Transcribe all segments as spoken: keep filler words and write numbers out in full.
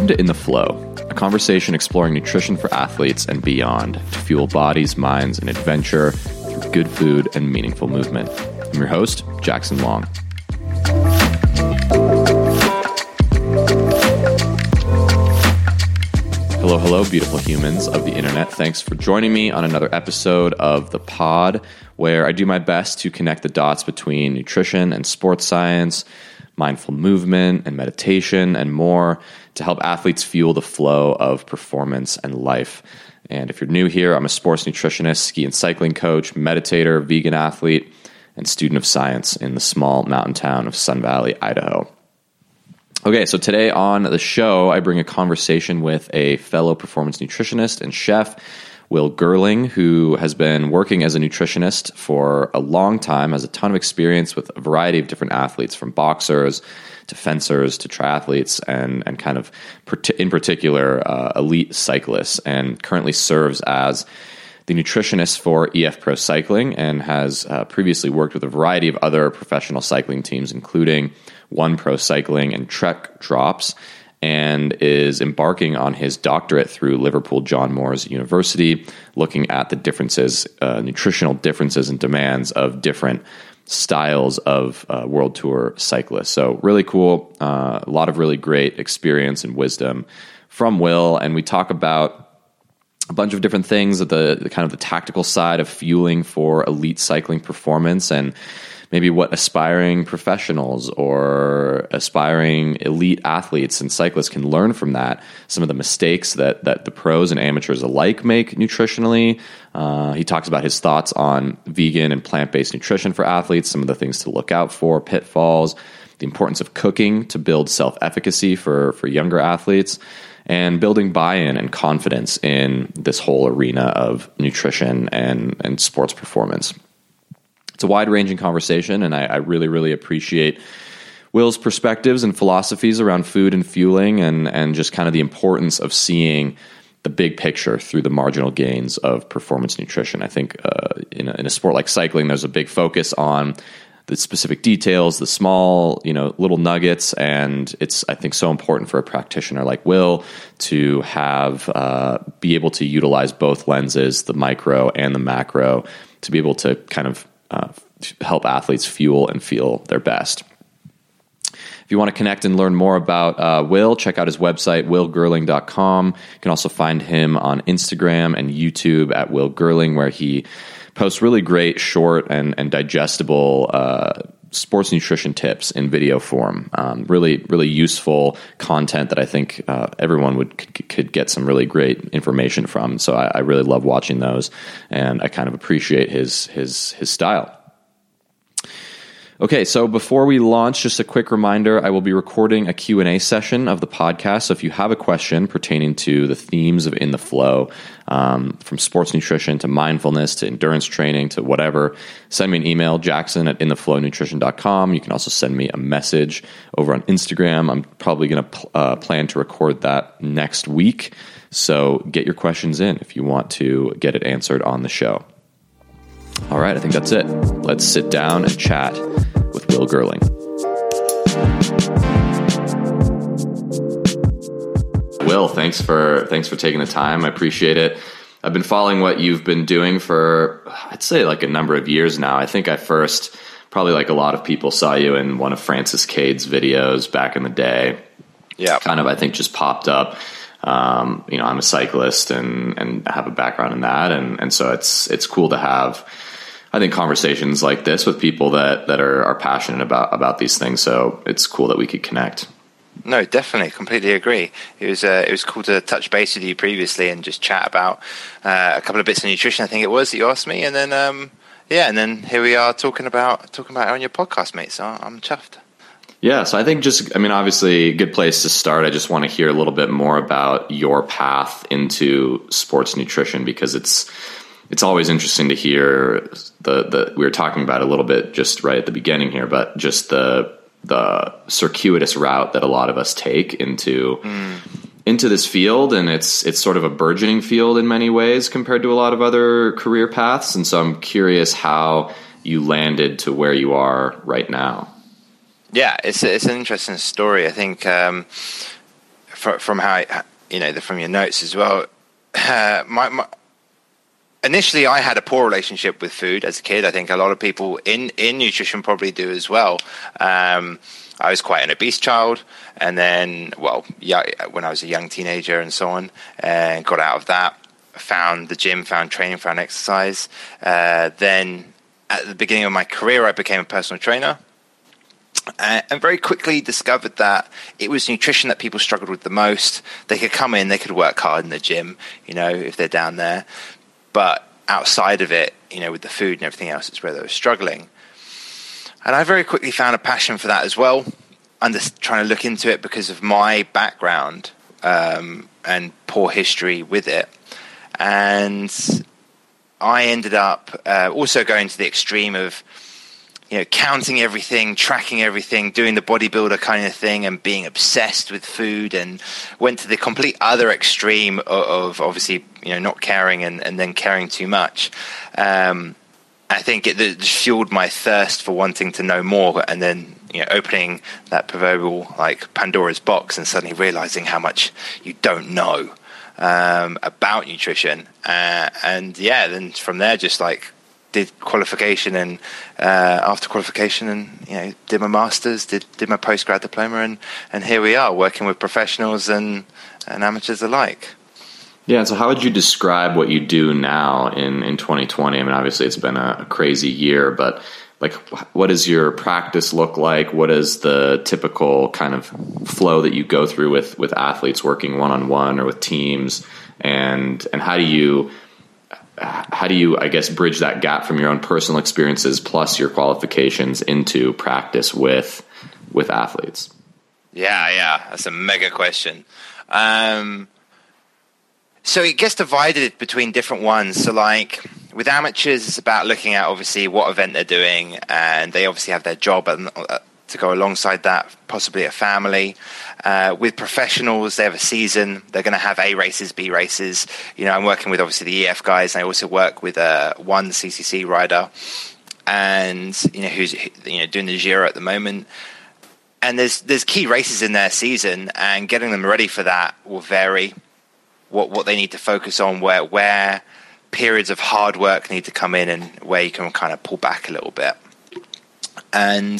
Welcome to In the Flow, a conversation exploring nutrition for athletes and beyond to fuel bodies, minds, and adventure through good food and meaningful movement. I'm your host, Jackson Long. Hello, hello, beautiful humans of the internet. Thanks for joining me on another episode of The Pod, where I do my best to connect the dots between nutrition and sports science, mindful movement and meditation, and more to help athletes fuel the flow of performance and life. And if you're new here, I'm a sports nutritionist, ski and cycling coach, meditator, vegan athlete, and student of science in the small mountain town of Sun Valley, Idaho. Okay, so today on the show, I bring a conversation with a fellow performance nutritionist and chef, Will Gerling, who has been working as a nutritionist for a long time, has a ton of experience with a variety of different athletes, from boxers to fencers to triathletes, and, and kind of in particular uh, elite cyclists, and currently serves as the nutritionist for E F Pro Cycling, and has uh, previously worked with a variety of other professional cycling teams, including One Pro Cycling and Trek Drops, and is embarking on his doctorate through Liverpool John Moores University, looking at the differences, uh, nutritional differences and demands of different styles of uh, World Tour cyclists. So really cool, uh, a lot of really great experience and wisdom from Will, and we talk about a bunch of different things at the, the kind of the tactical side of fueling for elite cycling performance, and maybe what aspiring professionals or aspiring elite athletes and cyclists can learn from that. Some of the mistakes that that the pros and amateurs alike make nutritionally. Uh, he talks about his thoughts on vegan and plant-based nutrition for athletes, some of the things to look out for, pitfalls, the importance of cooking to build self-efficacy for, for younger athletes, and building buy-in and confidence in this whole arena of nutrition and, and sports performance. It's a wide-ranging conversation, and I, I really, really appreciate Will's perspectives and philosophies around food and fueling, and, and just kind of the importance of seeing the big picture through the marginal gains of performance nutrition. I think uh, in, a, in a sport like cycling, there's a big focus on the specific details, the small, you know, little nuggets, and it's, I think, so important for a practitioner like Will to have uh, be able to utilize both lenses, the micro and the macro, to be able to kind of Uh, help athletes fuel and feel their best. If you want to connect and learn more about uh, Will, check out his website, will gerling dot com. You can also find him on Instagram and YouTube at Will Gerling, where he posts really great, short, and, and digestible uh, sports nutrition tips in video form. Um, really, really useful content that I think uh, everyone would could, could get some really great information from. So I, I really love watching those, and I kind of appreciate his his his style. Okay, so before we launch, just a quick reminder, I will be recording a Q and A session of the podcast. So if you have a question pertaining to the themes of In the Flow, um, from sports nutrition to mindfulness to endurance training to whatever, send me an email, jackson at in the flow nutrition dot com. You can also send me a message over on Instagram. I'm probably going to pl- uh, plan to record that next week. So get your questions in if you want to get it answered on the show. All right, I think that's it. Let's sit down and chat with Will Gerling. Will, thanks for thanks for taking the time. I appreciate it. I've been following what you've been doing for, I'd say, like a number of years now. I think I first, probably like a lot of people, saw you in one of Francis Cade's videos back in the day. Yeah, kind of, I think, just popped up. Um, you know, I'm a cyclist and, and have a background in that. And, and so it's, it's cool to have, I think, conversations like this with people that, that are, are passionate about, about these things. So it's cool that we could connect. No, definitely. Completely agree. It was, uh, it was cool to touch base with you previously and just chat about, uh, a couple of bits of nutrition, I think it was, that you asked me. And then, um, yeah, and then here we are talking about, talking about it on your podcast, mate. So I'm chuffed. Yeah, so I think just, I mean, obviously, a good place to start. I just want to hear a little bit more about your path into sports nutrition, because it's it's always interesting to hear the, the we were talking about a little bit just right at the beginning here, but just the the circuitous route that a lot of us take into mm. into this field, and it's it's sort of a burgeoning field in many ways compared to a lot of other career paths. And so I'm curious how you landed to where you are right now. Yeah, it's it's an interesting story. I think um, from, from how I, you know the, from your notes as well. Uh, my, my initially, I had a poor relationship with food as a kid. I think a lot of people in in nutrition probably do as well. Um, I was quite an obese child, and then, well, yeah, when I was a young teenager and so on, and got out of that, found the gym, found training, found exercise. Uh, then at the beginning of my career, I became a personal trainer, uh, and very quickly discovered that it was nutrition that people struggled with the most. They could come in, they could work hard in the gym, you know, if they're down there, but outside of it, you know, with the food and everything else, it's where they were struggling. And I very quickly found a passion for that as well. I'm just trying to look into it because of my background um, and poor history with it. And I ended up uh, also going to the extreme of, you know, counting everything, tracking everything, doing the bodybuilder kind of thing, and being obsessed with food, and went to the complete other extreme of, of obviously, you know, not caring and, and then caring too much. Um, I think it, it fueled my thirst for wanting to know more, and then, you know, opening that proverbial like Pandora's box and suddenly realizing how much you don't know um, about nutrition. Uh, and yeah, then from there, just like did qualification and uh, after qualification, and you know, did my masters, did did my postgrad diploma, and and here we are working with professionals and and amateurs alike. Yeah, so how would you describe what you do now in, in twenty twenty? I mean, obviously it's been a, a crazy year, but like, what does your practice look like? What is the typical kind of flow that you go through with, with athletes working one-on-one or with teams? And and how do you, how do you, I guess, bridge that gap from your own personal experiences plus your qualifications into practice with with athletes? Yeah, yeah, that's a mega question. Um So it gets divided between different ones. So like with amateurs, it's about looking at obviously what event they're doing, and they obviously have their job and, uh, to go alongside that, possibly a family. Uh, with professionals, they have a season. They're going to have A races, B races. You know, I'm working with obviously the E F guys, and I also work with uh, one C C C rider, and you know who's you know doing the Giro at the moment. And there's there's key races in their season, and getting them ready for that will vary. What what they need to focus on, where where periods of hard work need to come in, and where you can kind of pull back a little bit. And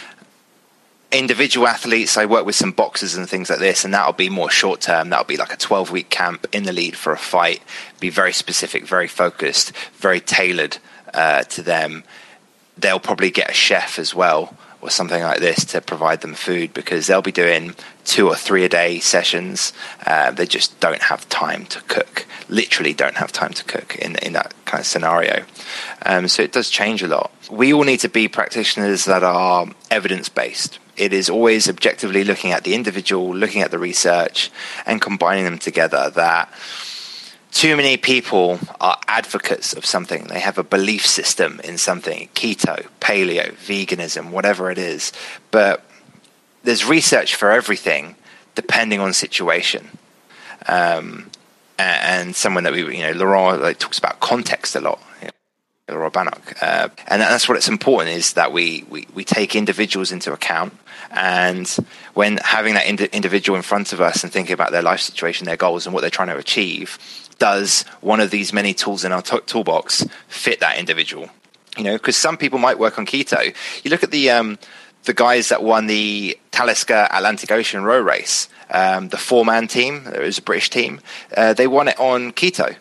individual athletes, I work with some boxers and things like this, and that'll be more short term. That'll be like a twelve week camp in the lead for a fight. Be very specific, very focused, very tailored uh, to them. They'll probably get a chef as well, or something like this, to provide them food, because they'll be doing two or three a day sessions. Uh, they just don't have time to cook, literally don't have time to cook in, in that kind of scenario. Um, so it does change a lot. We all need to be practitioners that are evidence-based. It is always objectively looking at the individual, looking at the research, and combining them together. That too many people are advocates of something. They have a belief system in something, keto, paleo, veganism, whatever it is. But there's research for everything, depending on situation. Um, and, and someone that we, you know, Laurent like, talks about context a lot. You know, Laurent Bannock. Uh, and that's what it's important, is that we, we, we take individuals into account. And when having that ind- individual in front of us and thinking about their life situation, their goals, and what they're trying to achieve, does one of these many tools in our t- toolbox fit that individual? You know, because some people might work on keto. You look at the um, the guys that won the Talisker Atlantic Ocean row race, um, the four-man team. It was a British team. Uh, they won it on keto,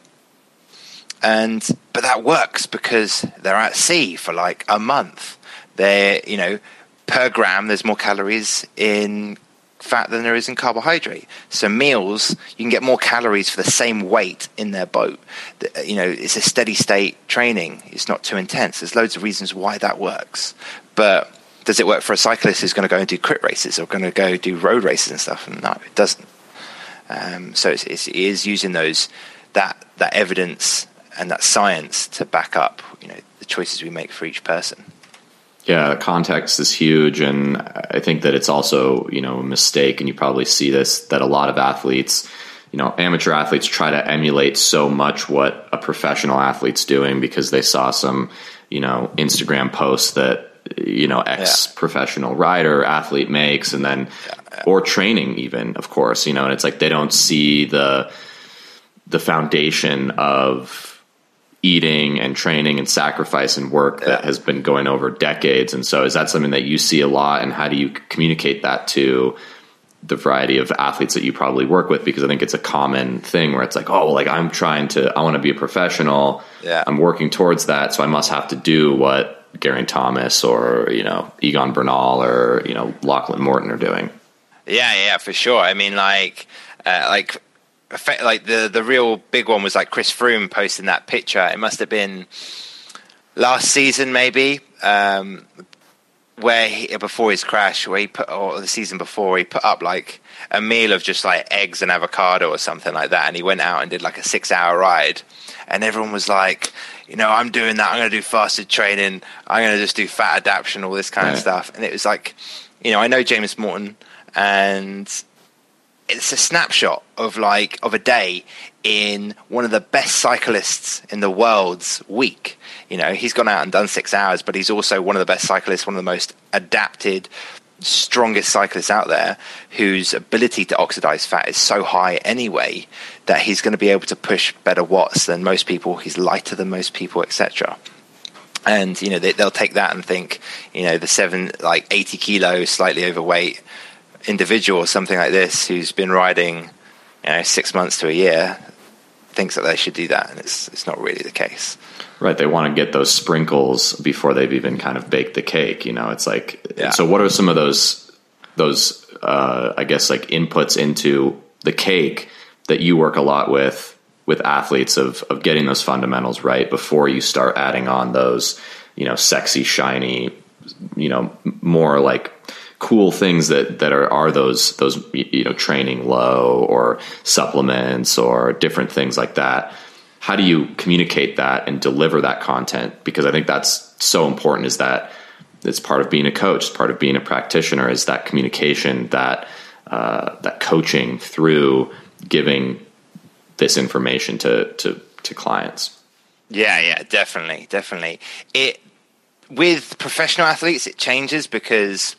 and but that works because they're at sea for like a month. They're, you know, per gram, there's more calories in fat than there is in carbohydrate. So meals, you can get more calories for the same weight in their boat. You know, it's a steady state training. It's not too intense. There's loads of reasons why that works. But does it work for a cyclist who's going to go and do crit races or going to go do road races and stuff? No, it doesn't. Um, so it's, it's, it is using those that that evidence and that science to back up, you know, the choices we make for each person. Yeah, context is huge, and I think that it's also, you know, a mistake, and you probably see this, that a lot of athletes, you know, amateur athletes try to emulate so much what a professional athlete's doing because they saw some, you know, Instagram posts that, you know, ex-professional rider athlete makes, and then or training even, of course, you know, and it's like they don't see the the foundation of eating and training and sacrifice and work yeah. that has been going over decades. And so is that something that you see a lot, and how do you communicate that to the variety of athletes that you probably work with? Because I think it's a common thing where it's like, oh, well, like I'm trying to, I want to be a professional. Yeah. I'm working towards that. So I must have to do what Geraint Thomas or, you know, Egan Bernal or, you know, Lachlan Morton are doing. Yeah, yeah, for sure. I mean, like, uh, like, like the the real big one was like Chris Froome posting that picture. It must have been last season, maybe, um, where he, before his crash, where he put, or the season before, he put up like a meal of just like eggs and avocado or something like that, and he went out and did like a six-hour ride, and everyone was like, you know, I'm doing that. I'm going to do fasted training. I'm going to just do fat adaptation, all this kind right. of stuff. And it was like, you know, I know James Morton, and it's a snapshot of like of a day in one of the best cyclists in the world's week. You know, he's gone out and done six hours, but he's also one of the best cyclists, one of the most adapted, strongest cyclists out there, whose ability to oxidize fat is so high anyway that he's going to be able to push better watts than most people. He's lighter than most people, et cetera. And, you know, they, they'll take that and think, you know, the seven, like eighty kilos, slightly overweight individual or something like this who's been riding, you know, six months to a year thinks that they should do that, and it's it's not really the case. Right, they want to get those sprinkles before they've even kind of baked the cake. You know, it's like, yeah. So what are some of those those uh, I guess like inputs into the cake that you work a lot with with athletes of of getting those fundamentals right before you start adding on those, you know, sexy, shiny, you know, more like cool things that, that are, are those, those, you know, training low or supplements or different things like that. How do you communicate that and deliver that content? Because I think that's so important, is that it's part of being a coach, it's part of being a practitioner, is that communication, that, uh, that coaching through giving this information to, to, to clients. Yeah, yeah, definitely. Definitely. It, with professional athletes, it changes because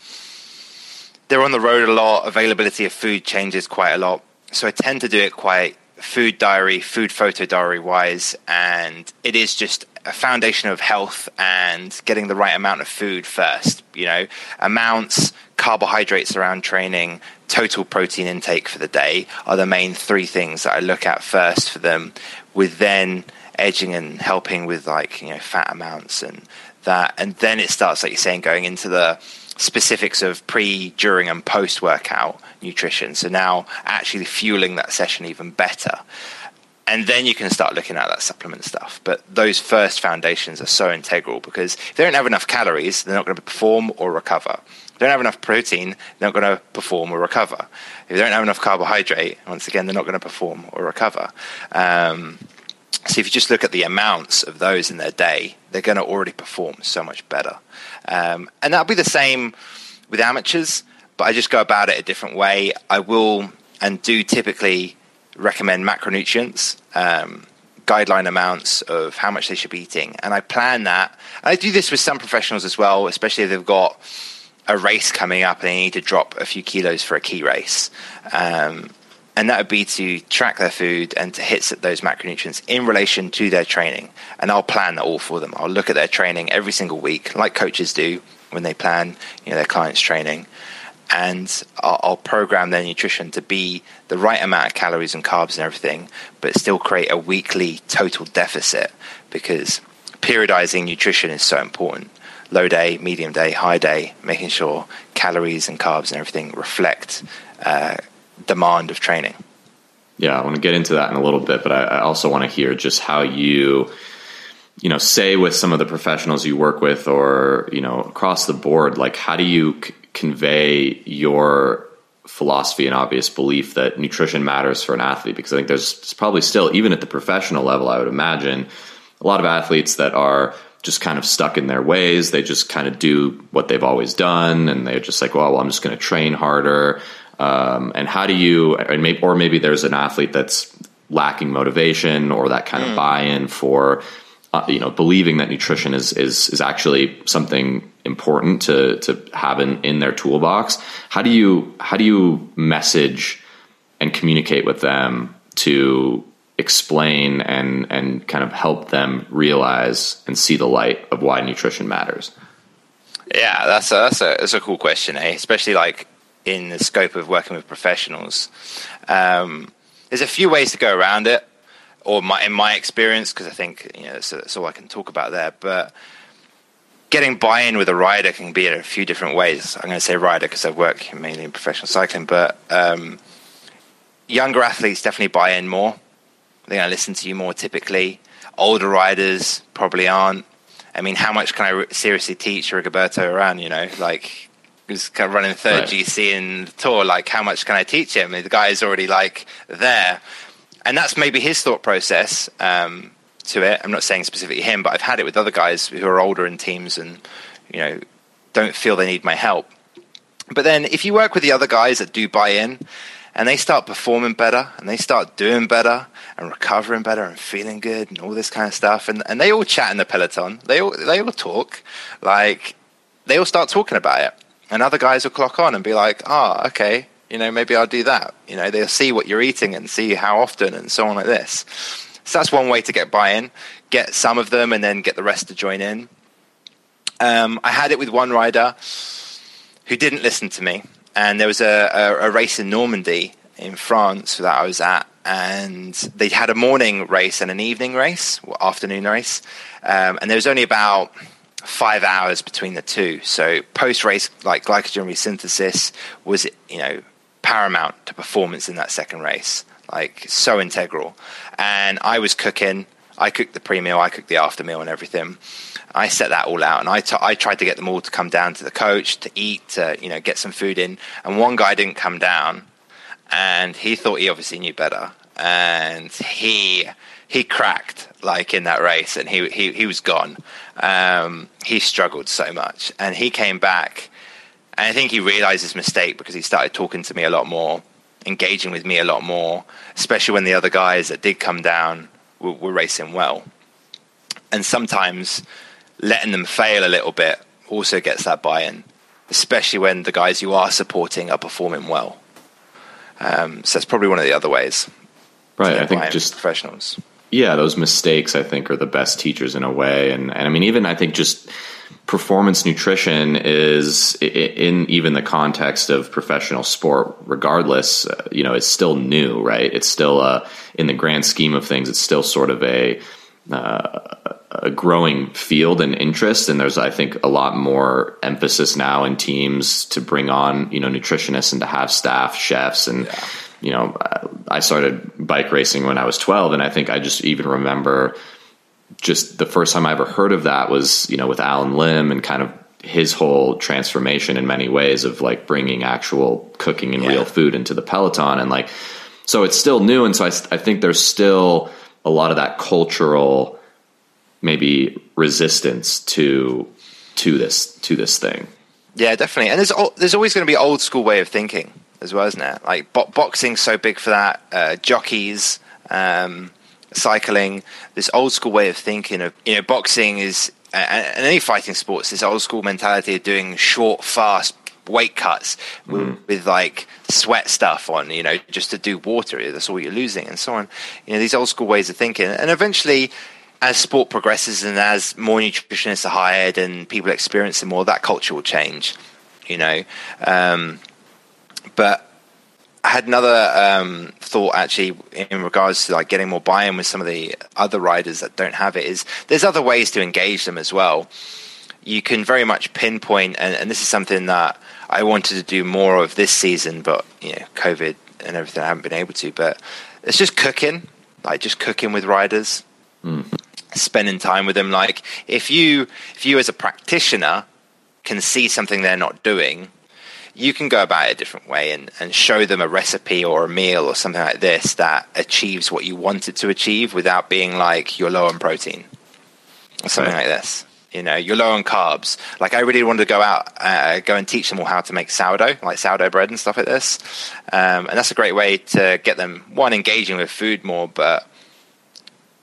they're on the road a lot. Availability of food changes quite a lot. So I tend to do it quite food diary, food photo diary wise. And it is just a foundation of health and getting the right amount of food first. You know, amounts, carbohydrates around training, total protein intake for the day are the main three things that I look at first for them, with then edging and helping with like, you know, fat amounts and that. And then it starts, like you're saying, going into the specifics of pre, during, and post workout nutrition. So now actually fueling that session even better. And then you can start looking at that supplement stuff. But those first foundations are so integral, because if they don't have enough calories, they're not going to perform or recover. If they don't have enough protein, they're not going to perform or recover. If they don't have enough carbohydrate, once again, they're not going to perform or recover. Um, so if you just look at the amounts of those in their day, they're going to already perform so much better. Um, and that'll be the same with amateurs, but I just go about it a different way. I will and do typically recommend macronutrients, um, guideline amounts of how much they should be eating. And I plan that. And I do this with some professionals as well, especially if they've got a race coming up and they need to drop a few kilos for a key race. Um, and that would be to track their food and to hit those macronutrients in relation to their training. And I'll plan that all for them. I'll look at their training every single week, like coaches do when they plan, you know, their clients' training. And I'll, I'll program their nutrition to be the right amount of calories and carbs and everything, but still create a weekly total deficit, because periodizing nutrition is so important. Low day, medium day, high day, making sure calories and carbs and everything reflect uh, demand of training. Yeah, I want to get into that in a little bit, but I, I also want to hear just how you, you know, say with some of the professionals you work with, or, you know, across the board, like how do you c- convey your philosophy and obvious belief that nutrition matters for an athlete? Because I think there's probably still, even at the professional level, I would imagine, a lot of athletes that are just kind of stuck in their ways. They just kind of do what they've always done, and they're just like, well, well I'm just going to train harder. Um, and how do you, and maybe, or maybe there's an athlete that's lacking motivation or that kind mm. of buy-in for uh, you know, believing that nutrition is is is actually something important to to have in, in their toolbox. How do you how do you message and communicate with them to explain and and kind of help them realize and see the light of why nutrition matters? Yeah, that's a, that's a that's a cool question, eh? Especially like in the scope of working with professionals. Um, there's a few ways to go around it, or my, in my experience, because I think you know that's, that's all I can talk about there. But getting buy-in with a rider can be in a few different ways. I'm going to say rider because I work mainly in professional cycling, but um, younger athletes definitely buy in more. They're going to listen to you more typically. Older riders probably aren't. I mean, how much can I re- seriously teach Rigoberto Urán, you know, like, who's kind of running third right. G C in the Tour, like, how much can I teach him? The guy is already, like, there. And that's maybe his thought process um, to it. I'm not saying specifically him, but I've had it with other guys who are older in teams and, you know, don't feel they need my help. But then if you work with the other guys that do buy in, and they start performing better, and they start doing better, and recovering better, and feeling good, and all this kind of stuff, and, and they all chat in the peloton. They all they all talk, like they all start talking about it, and other guys will clock on and be like, "Ah, oh, okay, you know, maybe I'll do that." You know, they'll see what you're eating and see how often, and so on like this. So that's one way to get buy-in: get some of them, and then get the rest to join in. Um, I had it with one rider who didn't listen to me. And there was a, a, a race in Normandy in France that I was at, and they had a morning race and an evening race, or afternoon race, um, and there was only about five hours between the two. So post-race, like glycogen resynthesis, was you know paramount to performance in that second race, like so integral. And I was cooking. I cooked the pre-meal, I cooked the after-meal, and everything. I set that all out, and I, t- I tried to get them all to come down to the coach to eat, to you know, get some food in. And one guy didn't come down, and he thought he obviously knew better, and he he cracked like in that race, and he he he was gone. Um, he struggled so much, and he came back, and I think he realized his mistake because he started talking to me a lot more, engaging with me a lot more, especially when the other guys that did come down were, were racing well. And sometimes letting them fail a little bit also gets that buy-in, especially when the guys you are supporting are performing well. Um, so that's probably one of the other ways. Right. I think just professionals. Yeah, those mistakes I think are the best teachers in a way. And, and I mean, even I think just performance nutrition is in even the context of professional sport, regardless, uh, you know, it's still new, right? It's still uh, in the grand scheme of things, it's still sort of a, uh, a growing field and interest. And there's, I think, a lot more emphasis now in teams to bring on, you know, nutritionists and to have staff, chefs. And, yeah. you know, I started bike racing when I was twelve. And I think I just even remember just the first time I ever heard of that was, you know, with Alan Lim and kind of his whole transformation in many ways of like bringing actual cooking and yeah. real food into the peloton. And like, so it's still new. And so I, I think there's still a lot of that cultural maybe resistance to to this to this thing. Yeah, definitely. And there's there's always going to be old school way of thinking as well, isn't it? Like bo- boxing's so big for that. Uh, jockeys, um, cycling. This old school way of thinking of you know boxing is uh, and any fighting sports. This old school mentality of doing short, fast weight cuts with, mm. with like sweat stuff on, you know, just to do water. That's all you're losing, and so on. You know, these old school ways of thinking, and eventually, as sport progresses and as more nutritionists are hired and people experience it more, that culture will change, you know. Um, but I had another um, thought actually in regards to like getting more buy-in with some of the other riders that don't have it. Is there's other ways to engage them as well. You can very much pinpoint, and, and this is something that I wanted to do more of this season, but you know, COVID and everything, I haven't been able to. But it's just cooking, like just cooking with riders. Mm. Spending time with them. Like if you if you as a practitioner can see something they're not doing, you can go about it a different way and, and show them a recipe or a meal or something like this that achieves what you want it to achieve without being like you're low on protein or something right. like this. You know, you're low on carbs. Like I really wanted to go out, uh, go and teach them all how to make sourdough, like sourdough bread and stuff like this. Um, and that's a great way to get them, one, engaging with food more, but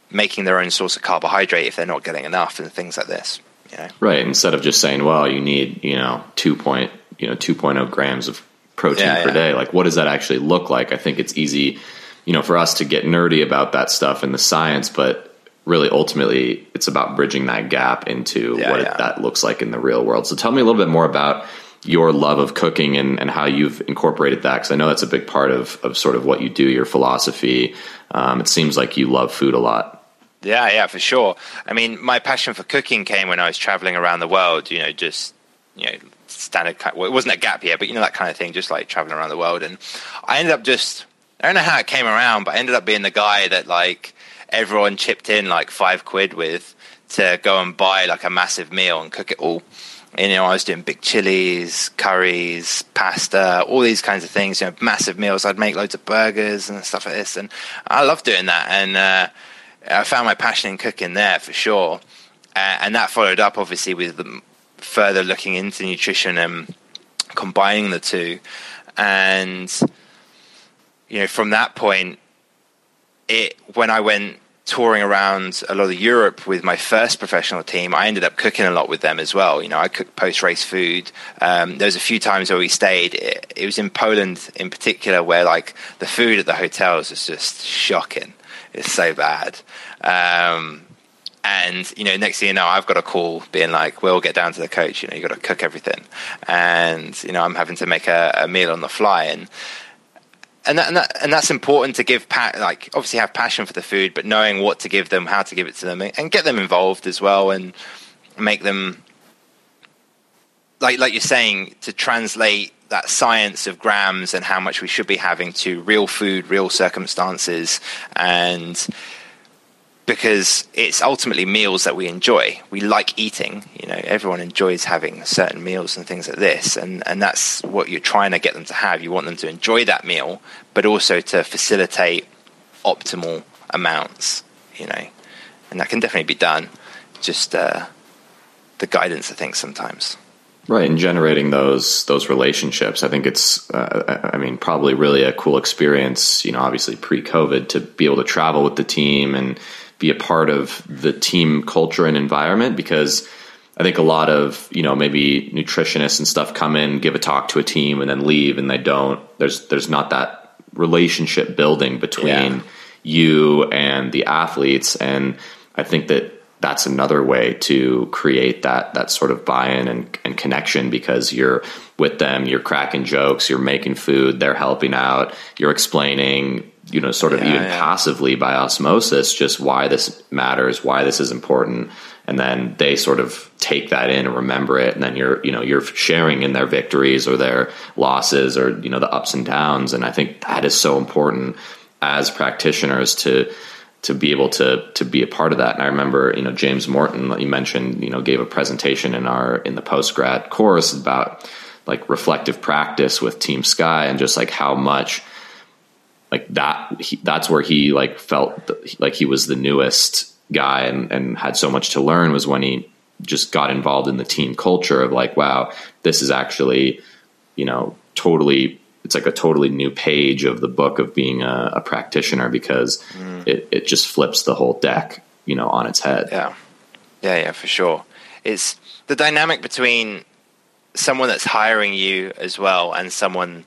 making their own source of carbohydrate if they're not getting enough and things like this. You know? Right. Instead of just saying, well, you need, you know, two point, you know, two point oh grams of protein yeah, per yeah. day. Like, what does that actually look like? I think it's easy, you know, for us to get nerdy about that stuff and the science, but really ultimately it's about bridging that gap into yeah, what yeah. It, that looks like in the real world. So tell me a little bit more about your love of cooking and, and how you've incorporated that. Cause I know that's a big part of, of sort of what you do, your philosophy. Um, it seems like you love food a lot. Yeah, yeah, for sure. I mean, my passion for cooking came when I was traveling around the world, you know, just, you know, standard, well, it wasn't a gap year, but you know, that kind of thing, just like traveling around the world. And I ended up just, I don't know how it came around, but I ended up being the guy that like everyone chipped in like five quid with to go and buy like a massive meal and cook it all. And, you know, I was doing big chilies, curries, pasta, all these kinds of things, you know, massive meals. I'd make loads of burgers and stuff like this. And I love doing that. And, uh, I found my passion in cooking there for sure. Uh, and that followed up obviously with the further looking into nutrition and combining the two. And, you know, from that point, it, when I went touring around a lot of Europe with my first professional team, I ended up cooking a lot with them as well. You know, I cooked post-race food. Um, there was a few times where we stayed. It, it was in Poland in particular where like the food at the hotels was just shocking. It's so bad. Um, and, you know, next thing you know, I've got a call being like, we'll get down to the coach, you know, you got to cook everything. And, you know, I'm having to make a, a meal on the fly. And, and that, and that, and that's important to give, pa- like, obviously have passion for the food, but knowing what to give them, how to give it to them, and get them involved as well, and make them, like, like you're saying, to translate that science of grams and how much we should be having to real food, real circumstances. And because it's ultimately meals that we enjoy. We like eating, you know, everyone enjoys having certain meals and things like this. And, and that's what you're trying to get them to have. You want them to enjoy that meal, but also to facilitate optimal amounts, you know, and that can definitely be done. Just uh, the guidance, I think, sometimes. Right, and generating those those relationships, I think it's, uh, I mean, probably really a cool experience. You know, obviously pre-COVID, to be able to travel with the team and be a part of the team culture and environment. Because I think a lot of, you know, maybe nutritionists and stuff come in, give a talk to a team, and then leave, and they don't. There's there's not that relationship building between yeah. you and the athletes, and I think that that's another way to create that that sort of buy-in and, and connection, because you're with them, you're cracking jokes, you're making food, they're helping out, you're explaining, you know, sort of yeah, even yeah. passively by osmosis, just why this matters, why this is important. And then they sort of take that in and remember it. And then you're, you know, you're sharing in their victories or their losses, or, you know, the ups and downs. And I think that is so important as practitioners to, to be able to, to be a part of that. And I remember, you know, James Morton, that you mentioned, you know, gave a presentation in our, in the post-grad course about like reflective practice with Team Sky, and just like how much like that, he, that's where he like felt like he was the newest guy and, and had so much to learn, was when he just got involved in the team culture of like, wow, this is actually, you know, totally, it's like a totally new page of the book of being a, a practitioner, because mm. it, it just flips the whole deck, you know, on its head. Yeah. Yeah, yeah, for sure. It's the dynamic between someone that's hiring you as well and someone,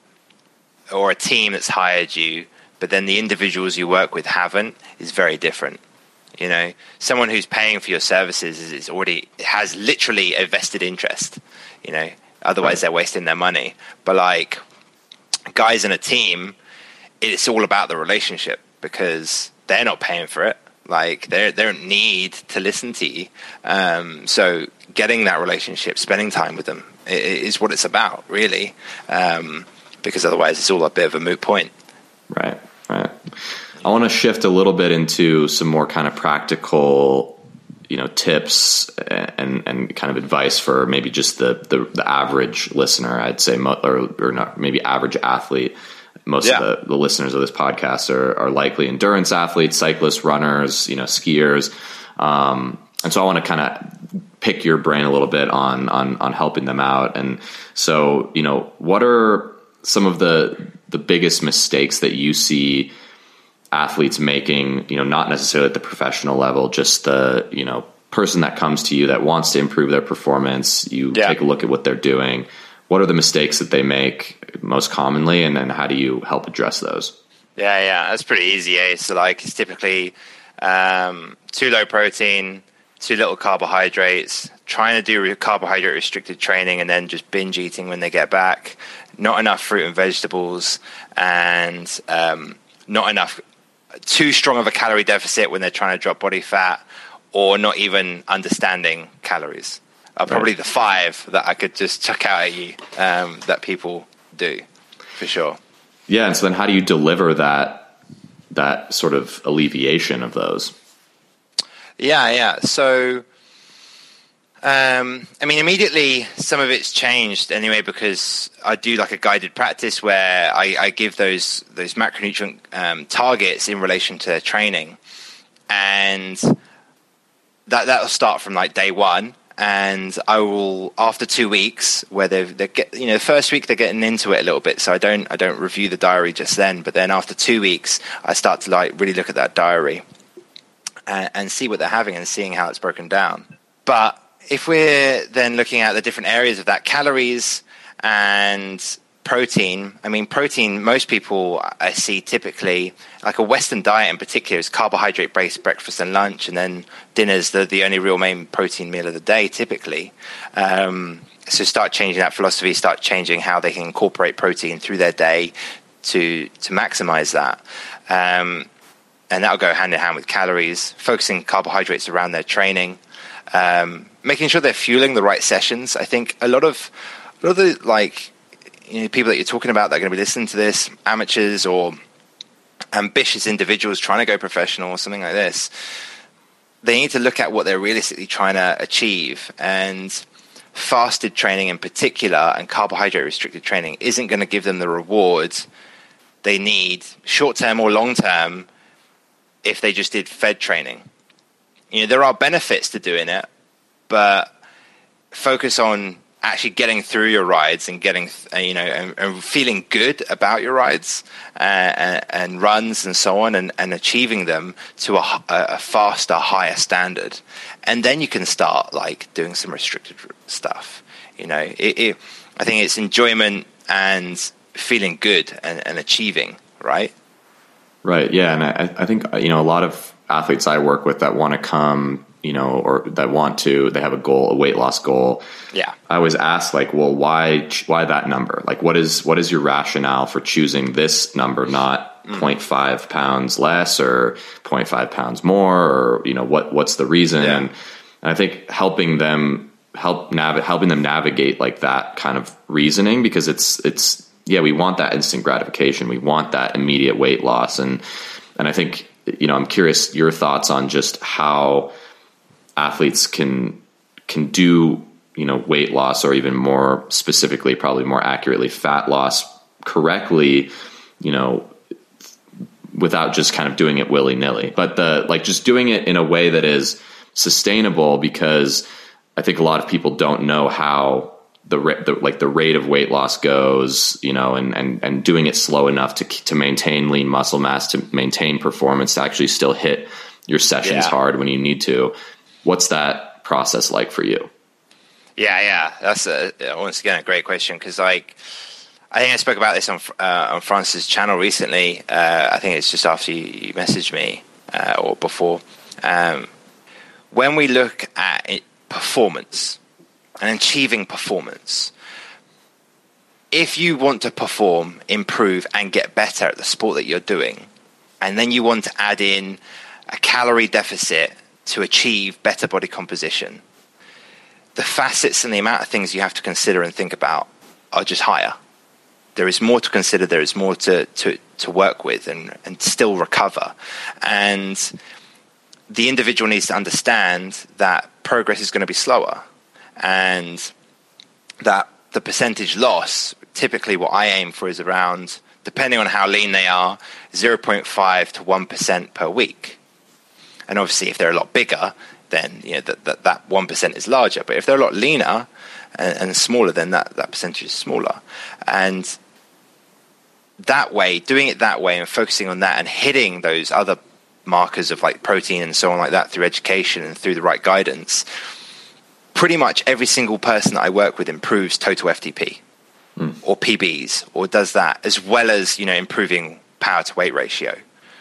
or a team that's hired you, but then the individuals you work with haven't, is very different. You know, someone who's paying for your services is, is already has literally a vested interest, you know, otherwise right. they're wasting their money. But like guys in a team, it's all about the relationship, because they're not paying for it. Like they they don't need to listen to you. Um, so getting that relationship, spending time with them is what it's about, really. Um, because otherwise it's all a bit of a moot point. Right, right. I want to shift a little bit into some more kind of practical, you know, tips and, and kind of advice for maybe just the, the, the average listener, I'd say, or, or not, maybe average athlete. Most yeah. of the, the listeners of this podcast are, are likely endurance athletes, cyclists, runners, you know, skiers. Um, and so I want to kind of pick your brain a little bit on, on, on helping them out. And so, you know, what are some of the, the biggest mistakes that you see athletes making, you know, not necessarily at the professional level, just the, you know, person that comes to you that wants to improve their performance, you yeah. take a look at what they're doing. What are the mistakes that they make most commonly, and then how do you help address those? Yeah, yeah, that's pretty easy. Eh? So like it's typically um, too low protein, too little carbohydrates, trying to do carbohydrate restricted training and then just binge eating when they get back, not enough fruit and vegetables, and um, not enough, too strong of a calorie deficit when they're trying to drop body fat, or not even understanding calories. Are probably right. the five that I could just chuck out at you um, that people do, for sure. Yeah, and so then how do you deliver that that sort of alleviation of those? Yeah, yeah. So, um, I mean, immediately some of it's changed anyway, because I do like a guided practice where I, I give those those macronutrient um, targets in relation to training, and that that'll start from like day one. And I will, after two weeks, where they they get, you know, the first week they're getting into it a little bit, so I don't I don't review the diary just then. But then after two weeks, I start to like really look at that diary and, and see what they're having and seeing how it's broken down. But if we're then looking at the different areas of that, calories and protein, I mean, protein, most people I see typically, like a Western diet in particular, is carbohydrate-based breakfast and lunch, and then dinner's the, the only real main protein meal of the day, typically. Um, so start changing that philosophy, start changing how they can incorporate protein through their day to to maximize that. Um, and that'll go hand in hand with calories, focusing carbohydrates around their training, um, making sure they're fueling the right sessions. I think a lot of, a lot of the, like, you know, people that you're talking about that are going to be listening to this, amateurs or ambitious individuals trying to go professional or something like this, they need to look at what they're realistically trying to achieve. And fasted training in particular and carbohydrate restricted training isn't going to give them the rewards they need, short-term or long-term, if they just did fed training. You know, there are benefits to doing it, but focus on actually getting through your rides and getting, you know, and, and feeling good about your rides uh, and, and runs and so on, and, and achieving them to a, a faster, higher standard. And then you can start like doing some restricted stuff. You know, it, it, I think it's enjoyment and feeling good and, and achieving, right? Right. Yeah. And I, I think, you know, a lot of athletes I work with that want to come, you know, or that want to, they have a goal, a weight loss goal. Yeah. I always ask, like, well, why, why that number? Like, what is, what is your rationale for choosing this number, not mm. zero point five pounds less or zero point five pounds more, or, you know, what, what's the reason? Yeah. And, and I think helping them, help nav- helping them navigate like that kind of reasoning, because it's, it's, yeah, we want that instant gratification. We want that immediate weight loss. And, and I think, you know, I'm curious your thoughts on just how athletes can can do, you know, weight loss, or even more specifically, probably more accurately, fat loss correctly, you know, without just kind of doing it willy-nilly, but the like just doing it in a way that is sustainable, because I think a lot of people don't know how the, the like the rate of weight loss goes, you know, and and and doing it slow enough to to maintain lean muscle mass, to maintain performance, to actually still hit your sessions yeah. hard when you need to. What's that process like for you? Yeah, yeah, that's a, once again a great question, because like I think I spoke about this on uh, on Francis' channel recently. Uh, I think it's just after you, you messaged me uh, or before. Um, when we look at it, performance and achieving performance, if you want to perform, improve, and get better at the sport that you're doing, and then you want to add in a calorie deficit to achieve better body composition, the facets and the amount of things you have to consider and think about are just higher. There is more to consider. There is more to, to, to work with and, and still recover. And the individual needs to understand that progress is going to be slower, and that the percentage loss, typically what I aim for is around, depending on how lean they are, zero point five to one percent per week. And obviously, if they're a lot bigger, then you know that that, that one percent is larger. But if they're a lot leaner and, and smaller, then that, that percentage is smaller. And that way, doing it that way and focusing on that and hitting those other markers of like protein and so on like that through education and through the right guidance, pretty much every single person that I work with improves total F T P mm. or P Bs or does that, as well as, you know, improving power to weight ratio.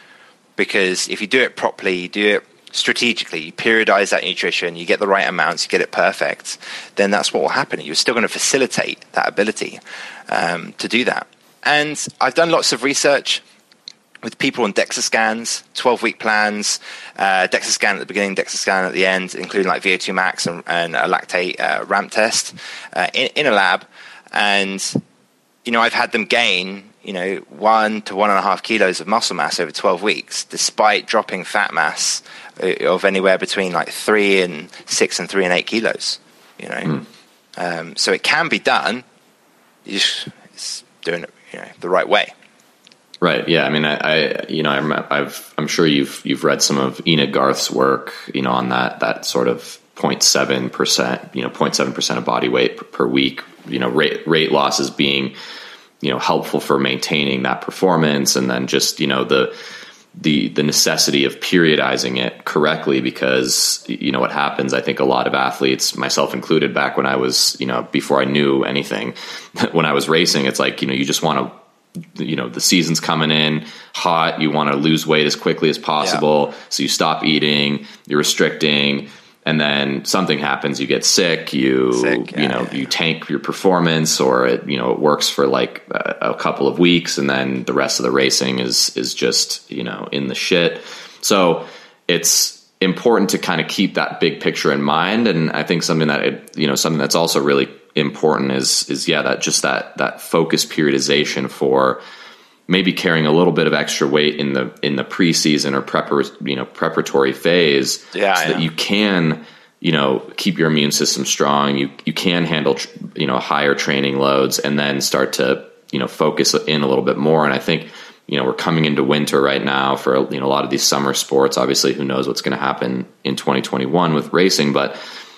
Because if you do it properly, you do it strategically, you periodize that nutrition, you get the right amounts, you get it perfect, then that's what will happen. You're still going to facilitate that ability um, to do that. And I've done lots of research with people on DEXA scans, twelve-week plans, uh, DEXA scan at the beginning, DEXA scan at the end, including like V O two max and, and a lactate uh, ramp test uh, in, in a lab. And, you know, I've had them gain, you know, one to one and a half kilos of muscle mass over twelve weeks, despite dropping fat mass of anywhere between like three and six and three and eight kilos, you know. Mm. Um, so it can be done. You just, it's doing it, you know, the right way. Right. Yeah. I mean, I, I you know, I'm, I've, I'm sure you've, you've read some of Enid Garth's work, you know, on that, that sort of zero point seven percent, you know, zero point seven percent of body weight per, per week, you know, rate, rate losses being, you know, helpful for maintaining that performance. And then just, you know, the, the, the necessity of periodizing it correctly, because, you know, what happens, I think a lot of athletes, myself included, back when I was, you know, before I knew anything, when I was racing, it's like, you know, you just want to, you know, the season's coming in hot. You want to lose weight as quickly as possible. Yeah. So you stop eating, you're restricting, and then something happens, you get sick, you, sick, yeah, you know, yeah. you tank your performance, or it, you know, it works for like a, a couple of weeks, and then the rest of the racing is, is just, you know, in the shit. So it's important to kind of keep that big picture in mind. And I think something that, it, you know, something that's also really important is, is yeah, that just that, that focused periodization for maybe carrying a little bit of extra weight in the, in the preseason or prepar, you know, preparatory phase, yeah, so that you can, you know, keep your immune system strong. You, you can handle, you know, higher training loads, and then start to, you know, focus in a little bit more. And I think, you know, we're coming into winter right now for, you know, a lot of these summer sports. Obviously, who knows what's going to happen in twenty twenty-one with racing, but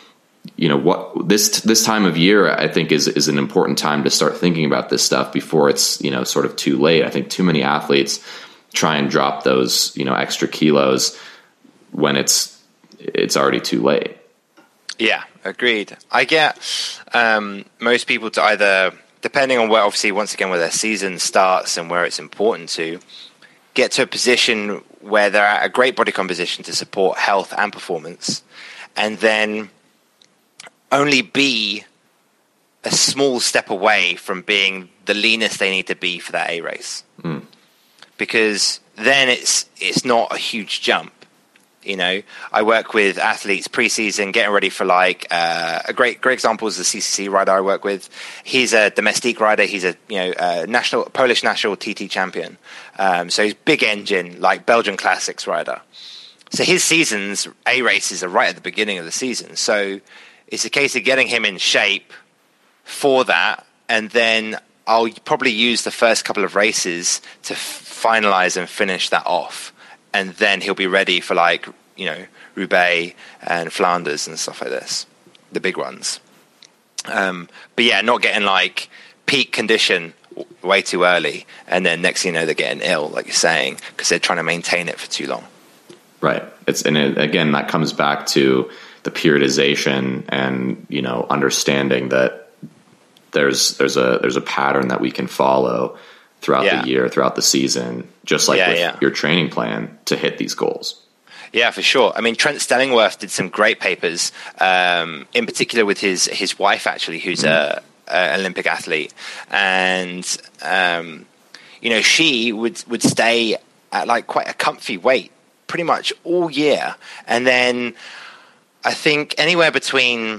you know, what this, this time of year, I think is, is an important time to start thinking about this stuff before it's, you know, sort of too late. I think too many athletes try and drop those, you know, extra kilos when it's, it's already too late. Yeah, agreed. I get, um, most people to either, depending on where, obviously, once again, where their season starts and where it's important to get to a position where they're at a great body composition to support health and performance, and then only be a small step away from being the leanest they need to be for that A race. Mm. Because then it's it's not a huge jump. You know, I work with athletes preseason, getting ready for like uh, a great great example is the C C C rider I work with. He's a domestique rider. He's a you know a national Polish national T T champion. Um, so he's big engine, like Belgian classics rider. So his seasons, A races are right at the beginning of the season. So it's a case of getting him in shape for that, and then I'll probably use the first couple of races to finalize and finish that off, and then he'll be ready for like, you know, Roubaix and Flanders and stuff like this, the big ones. Um, but yeah, not getting like peak condition way too early, and then next thing you know, they're getting ill, like you're saying, because they're trying to maintain it for too long. Right. It's and it, again, that comes back to the periodization and, you know, understanding that there's there's a there's a pattern that we can follow throughout yeah. the year, throughout the season, just like yeah, with yeah. your training plan to hit these goals. Yeah, for sure. I mean, Trent Stellingworth did some great papers, um, in particular with his his wife, actually, who's mm. a, a Olympic athlete, and um, you know, she would would stay at like quite a comfy weight pretty much all year, and then I think anywhere between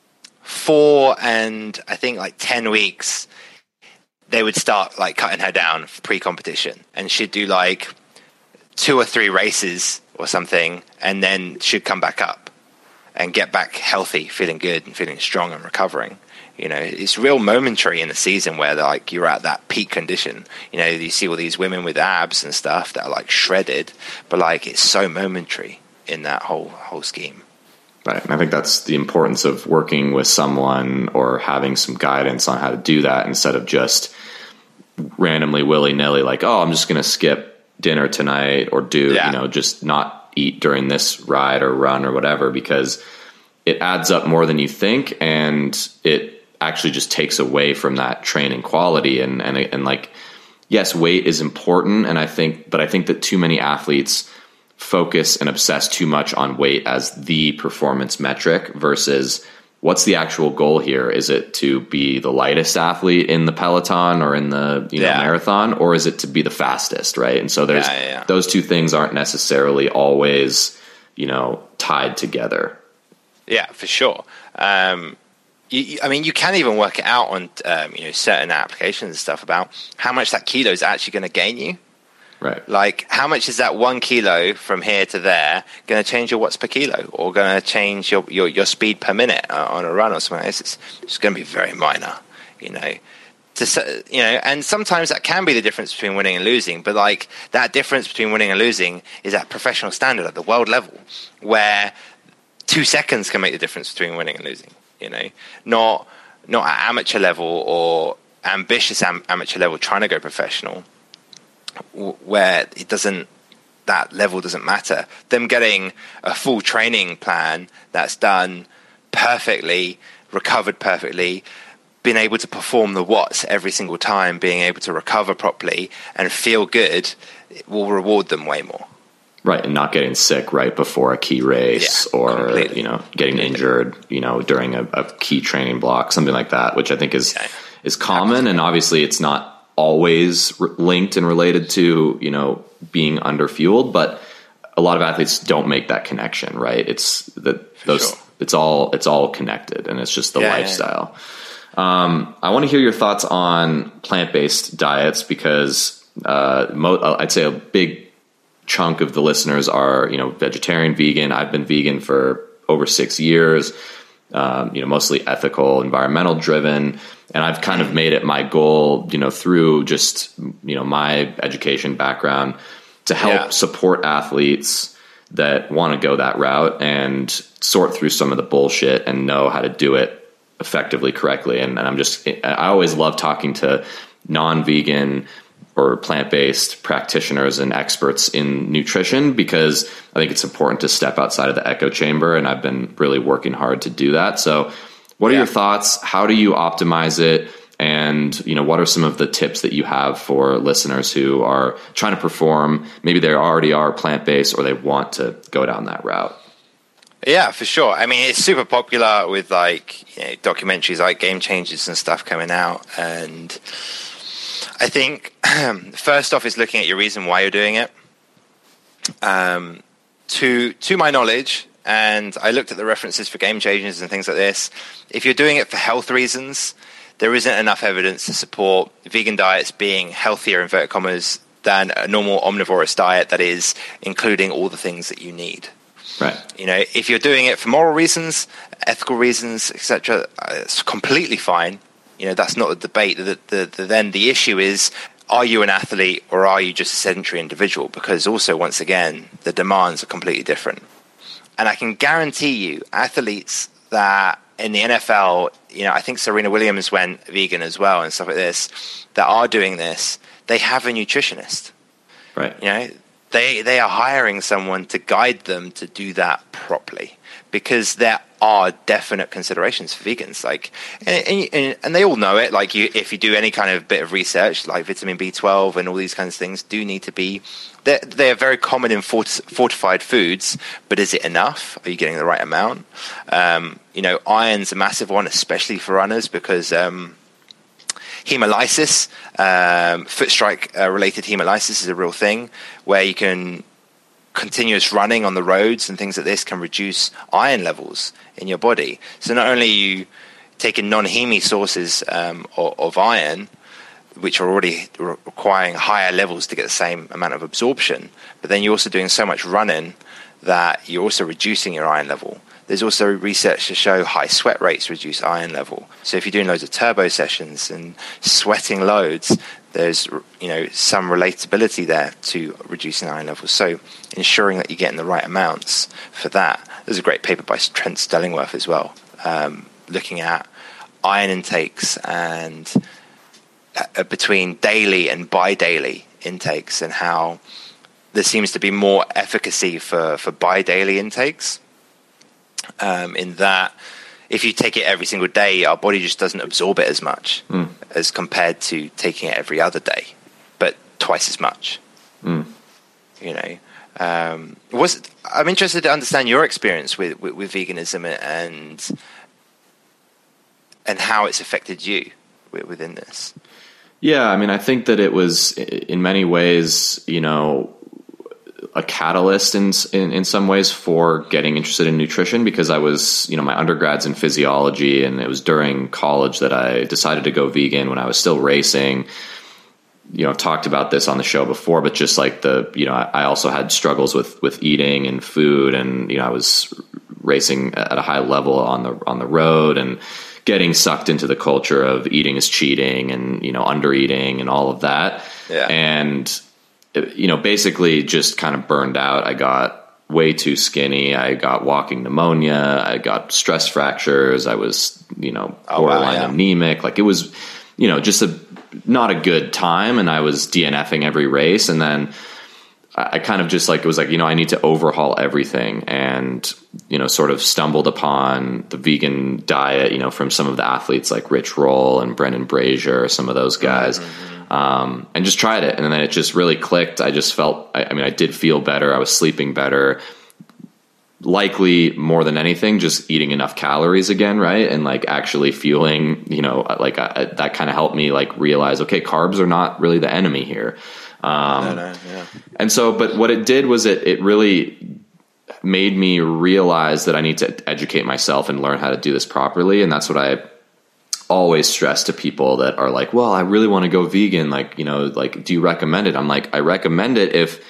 four and I think like ten weeks, they would start like cutting her down for pre-competition, and she'd do like two or three races or something, and then she'd come back up and get back healthy, feeling good and feeling strong and recovering. You know, it's real momentary in the season where like you're at that peak condition. You know, you see all these women with abs and stuff that are like shredded, but like it's so momentary in that whole whole scheme. Right. And I think that's the importance of working with someone or having some guidance on how to do that, instead of just, randomly willy-nilly like, oh, I'm just going to skip dinner tonight or do, yeah. you know, just not eat during this ride or run or whatever, because it adds up more than you think. And it actually just takes away from that training quality. And, and, and like, yes, weight is important. And I think, but I think that too many athletes focus and obsess too much on weight as the performance metric versus what's the actual goal here? Is it to be the lightest athlete in the peloton or in the you know yeah. marathon, or is it to be the fastest, right? And so there's yeah, yeah, yeah. those two things aren't necessarily always, you know, tied together. Yeah, for sure. Um, you, I mean, you can even work it out on um, you know certain applications and stuff about how much that kilo is actually going to gain you. Right. Like, how much is that one kilo from here to there going to change your watts per kilo, or going to change your, your, your speed per minute on a run or something like this? It's, it's going to be very minor, you know. To you know, and sometimes that can be the difference between winning and losing. But like that difference between winning and losing is at professional standard, at the world level, where two seconds can make the difference between winning and losing. You know, not not at amateur level or ambitious am- amateur level trying to go professional, where it doesn't, that level doesn't matter. Them getting a full training plan that's done perfectly, recovered perfectly, being able to perform the watts every single time, being able to recover properly and feel good, it will reward them way more. Right, and not getting sick right before a key race, yeah, or completely. you know, getting completely. injured, you know, during a, a key training block, something like that, which I think is yeah. is common, Absolutely. and obviously it's not always re- linked and related to, you know, being underfueled, but a lot of athletes don't make that connection, right? It's that those, sure. it's all, it's all connected, and it's just the yeah, lifestyle. Yeah. Um, I want to hear your thoughts on plant-based diets, because, uh, mo- I'd say a big chunk of the listeners are, you know, vegetarian, vegan. I've been vegan for over six years. Um, you know, mostly ethical, environmental driven. And I've kind of made it my goal, you know, through just, you know, my education background to help yeah. support athletes that want to go that route and sort through some of the bullshit and know how to do it effectively, correctly. And, and I'm just, I always love talking to non-vegan or plant-based practitioners and experts in nutrition, because I think it's important to step outside of the echo chamber, and I've been really working hard to do that. So what are yeah. your thoughts? How do you optimize it? And, you know, what are some of the tips that you have for listeners who are trying to perform? Maybe they already are plant-based, or they want to go down that route. Yeah, for sure. I mean, it's super popular with like, you know, documentaries like Game Changers and stuff coming out. And I think first off is looking at your reason why you're doing it. Um, to to my knowledge, and I looked at the references for Game Changers and things like this, if you're doing it for health reasons, there isn't enough evidence to support vegan diets being healthier, inverted commas, than a normal omnivorous diet that is including all the things that you need. Right. You know, if you're doing it for moral reasons, ethical reasons, et cetera, it's completely fine. You know, that's not a debate. The, the, the, then the issue is, are you an athlete or are you just a sedentary individual? Because also, once again, the demands are completely different. And I can guarantee you, athletes that in the N F L, you know, I think Serena Williams went vegan as well and stuff like this, that are doing this, they have a nutritionist. Right. You know, they they are hiring someone to guide them to do that properly, because there are definite considerations for vegans. Like, and, and, and they all know it. Like, you, if you do any kind of bit of research, like vitamin B twelve and all these kinds of things, do need to be. They're, they're very common in fortified foods, but is it enough? Are you getting the right amount? Um, you know, iron's a massive one, especially for runners, because um, hemolysis, um, foot strike uh, related hemolysis is a real thing, where you can continuous running on the roads and things like this can reduce iron levels in your body. So not only are you taking non-heme sources um, of, of iron, which are already re- requiring higher levels to get the same amount of absorption, but then you're also doing so much running that you're also reducing your iron level. There's also research to show high sweat rates reduce iron level. So if you're doing loads of turbo sessions and sweating loads, there's, you know, some relatability there to reducing iron levels. So ensuring that you're getting the right amounts for that. There's a great paper by Trent Stellingworth as well, um, looking at iron intakes and uh, between daily and bi-daily intakes, and how there seems to be more efficacy for, for bi-daily intakes, um, in that if you take it every single day, our body just doesn't absorb it as much mm. as compared to taking it every other day, but twice as much. Mm. You know, um, was I'm interested to understand your experience with, with, with veganism and and how it's affected you within this. Yeah, I mean, I think that it was in many ways, you know, a catalyst in, in in some ways for getting interested in nutrition, because I was, you know, my undergrad's in physiology, and it was during college that I decided to go vegan when I was still racing. You know, I've talked about this on the show before, but just like the, you know, I also had struggles with, with eating and food, and, you know, I was racing at a high level on the, on the road, and getting sucked into the culture of eating is cheating and, you know, under eating and all of that. Yeah. And, you know, basically just kind of burned out. I got way too skinny. I got walking pneumonia. I got stress fractures. I was, you know, borderline oh, wow, yeah. anemic. Like it was, you know, just a, not a good time. And I was DNFing every race. And then I kind of just like, it was like, you know, I need to overhaul everything, and, you know, sort of stumbled upon the vegan diet, you know, from some of the athletes like Rich Roll and Brendan Brazier, some of those guys. Mm-hmm. Um, and just tried it. And then it just really clicked. I just felt, I, I mean, I did feel better. I was sleeping better, likely more than anything, just eating enough calories again. Right. And like actually feeling, you know, like I, that kind of helped me like realize, okay, carbs are not really the enemy here. Um, no, no, yeah. And so, but what it did was it, it really made me realize that I need to educate myself and learn how to do this properly. And that's what I always stress to people that are like, well, I really want to go vegan. Like, you know, like, do you recommend it? I'm like, I recommend it if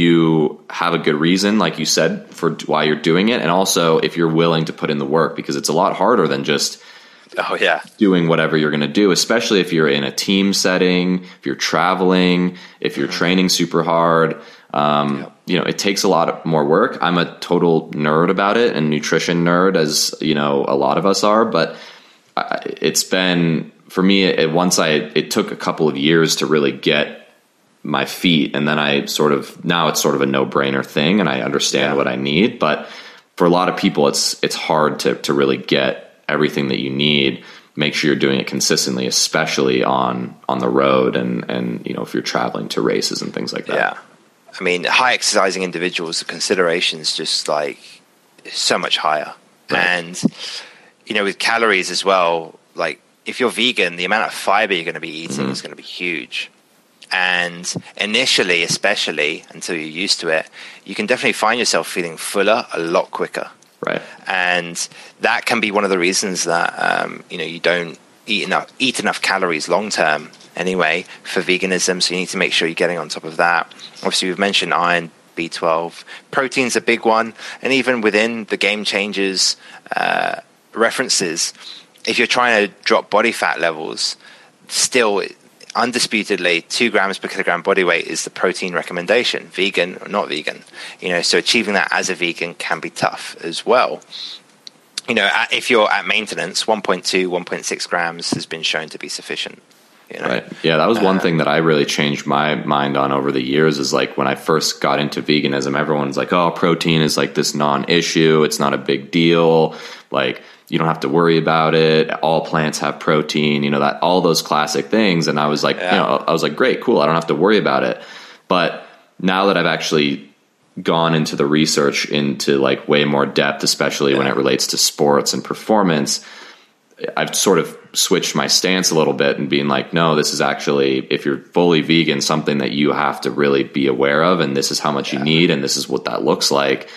you have a good reason, like you said, for why you're doing it. And also if you're willing to put in the work, because it's a lot harder than just oh yeah doing whatever you're going to do, especially if you're in a team setting, if you're traveling, if you're mm-hmm. training super hard. Um, yep. You know, it takes a lot more work. I'm a total nerd about it, and nutrition nerd, as you know, a lot of us are, but I, it's been, for me, it, once I, it took a couple of years to really get my feet. And then I sort of, now it's sort of a no brainer thing, and I understand yeah. what I need. But for a lot of people, it's, it's hard to, to really get everything that you need. Make sure you're doing it consistently, especially on, on the road. And, and, you know, if you're traveling to races and things like that. Yeah. I mean, high exercising individuals, the considerations just like so much higher. Right. And, you know, with calories as well, like if you're vegan, the amount of fiber you're going to be eating mm-hmm. is going to be huge. And initially, especially until you're used to it, you can definitely find yourself feeling fuller a lot quicker. Right. And that can be one of the reasons that, um, you know, you don't eat enough, eat enough calories long term anyway for veganism. So you need to make sure you're getting on top of that. Obviously, we've mentioned iron, B twelve, protein's a big one. And even within the Game Changers uh, references, if you're trying to drop body fat levels, still undisputedly two grams per kilogram body weight is the protein recommendation, vegan or not vegan. You know, so achieving that as a vegan can be tough as well. You know, if you're at maintenance, one point two, one point six grams has been shown to be sufficient. You know? Right. Yeah, that was one uh, thing that I really changed my mind on over the years, is like when I first got into veganism, everyone's like, oh, protein is like this non-issue. It's not a big deal. Like, you don't have to worry about it. All plants have protein, you know, that, all those classic things. And I was like, yeah. you know, I was like, great, cool. I don't have to worry about it. But now that I've actually gone into the research into like way more depth, especially yeah. when it relates to sports and performance, I've sort of switched my stance a little bit and being like, no, this is actually, if you're fully vegan, something that you have to really be aware of. And this is how much yeah. you need. And this is what that looks like.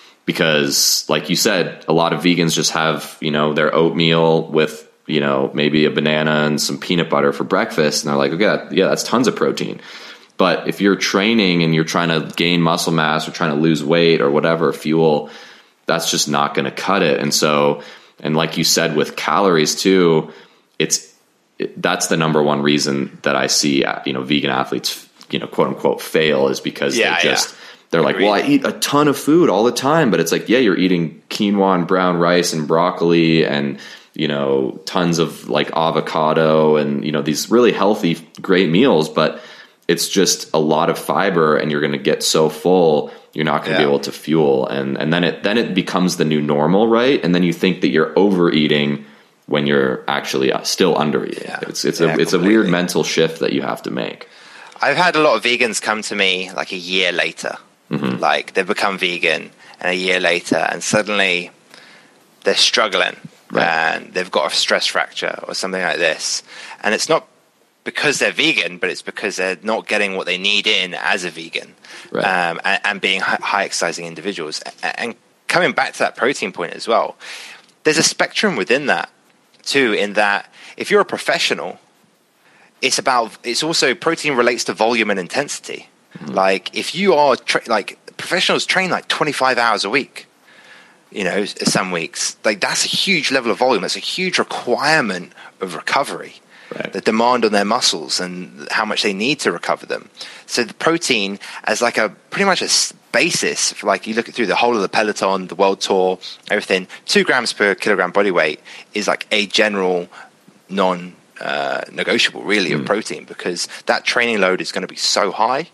Because like you said, a lot of vegans just have, you know, their oatmeal with, you know, maybe a banana and some peanut butter for breakfast. And they're like, okay, yeah, that's tons of protein. But if you're training and you're trying to gain muscle mass or trying to lose weight or whatever, fuel, that's just not going to cut it. And so, and like you said, with calories too, it's, it, that's the number one reason that I see, you know, vegan athletes, you know, quote unquote fail, is because yeah, they just, yeah. they're like, well, I eat a ton of food all the time, but it's like, yeah, you're eating quinoa and brown rice and broccoli and, you know, tons of like avocado and, you know, these really healthy, great meals, but it's just a lot of fiber and you're going to get so full, you're not going to yeah. be able to fuel. And, and then it, then it becomes the new normal, right? And then you think that you're overeating when you're actually still undereating. Yeah. It's, it's yeah, a, it's completely. a weird mental shift that you have to make. I've had a lot of vegans come to me like a year later, mm-hmm. like they've become vegan and a year later and suddenly they're struggling right. and they've got a stress fracture or something like this. And it's not because they're vegan, but it's because they're not getting what they need in as a vegan right. um, and, and being high exercising individuals. And coming back to that protein point as well, there's a spectrum within that too, in that if you're a professional, it's about, it's also protein relates to volume and intensity. Mm-hmm. Like if you are tra- like professionals train like twenty-five hours a week, you know, some weeks, like that's a huge level of volume. That's a huge requirement of recovery, right. the demand on their muscles and how much they need to recover them. So the protein as like a pretty much a basis, like you look at through the whole of the peloton, the world tour, everything, two grams per kilogram body weight is like a general non uh, negotiable really mm. of protein, because that training load is going to be so high.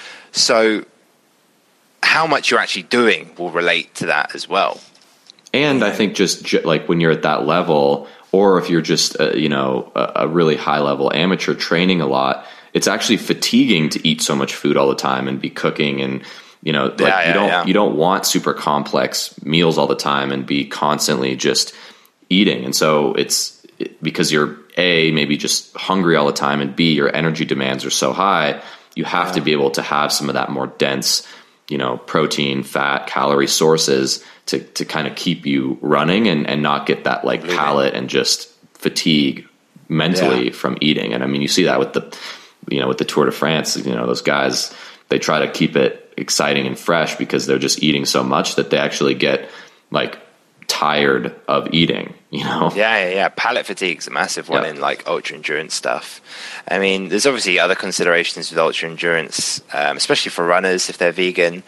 So how much you're actually doing will relate to that as well. And I think just ju- like when you're at that level, or if you're just, uh, you know, a, a really high level amateur training a lot, it's actually fatiguing to eat so much food all the time and be cooking. And, you know, like yeah, yeah, you don't, yeah. you don't want super complex meals all the time and be constantly just eating. And so it's because you're A, maybe just hungry all the time, and B, your energy demands are so high, you have yeah. to be able to have some of that more dense, you know, protein, fat, calorie sources to, to kind of keep you running and, and not get that like Bleeding. palate and just fatigue mentally yeah. from eating. And I mean, you see that with the, you know, with the Tour de France, you know, those guys, they try to keep it exciting and fresh because they're just eating so much that they actually get like tired of eating, you know? Yeah, yeah, yeah. Palate fatigue is a massive one yep. in like ultra endurance stuff. I mean, there's obviously other considerations with ultra endurance, um, especially for runners if they're vegan.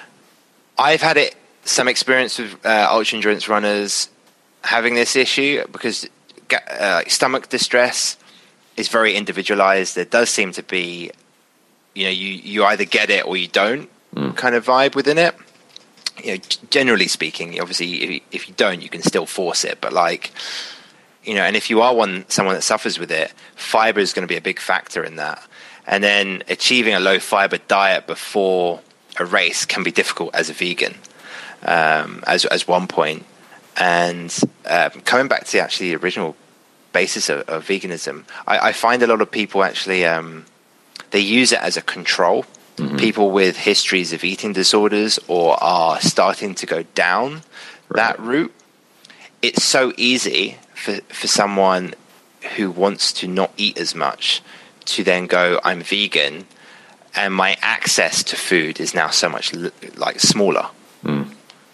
I've had it some experience with uh, ultra endurance runners having this issue because uh, stomach distress is very individualized. There does seem to be, you know, you, you either get it or you don't mm. kind of vibe within it. You know, generally speaking, obviously, if, if you don't, you can still force it. But like, you know, and if you are one someone that suffers with it, fiber is going to be a big factor in that. And then achieving a low fiber diet before a race can be difficult as a vegan, um, as as one point. And um, coming back to actually the original basis of, of veganism, I, I find a lot of people actually um, they use it as a control. Mm-hmm. People with histories of eating disorders or are starting to go down right. that route. It's so easy for, for someone who wants to not eat as much to then go, I'm vegan, and my access to food is now so much like smaller. Mm.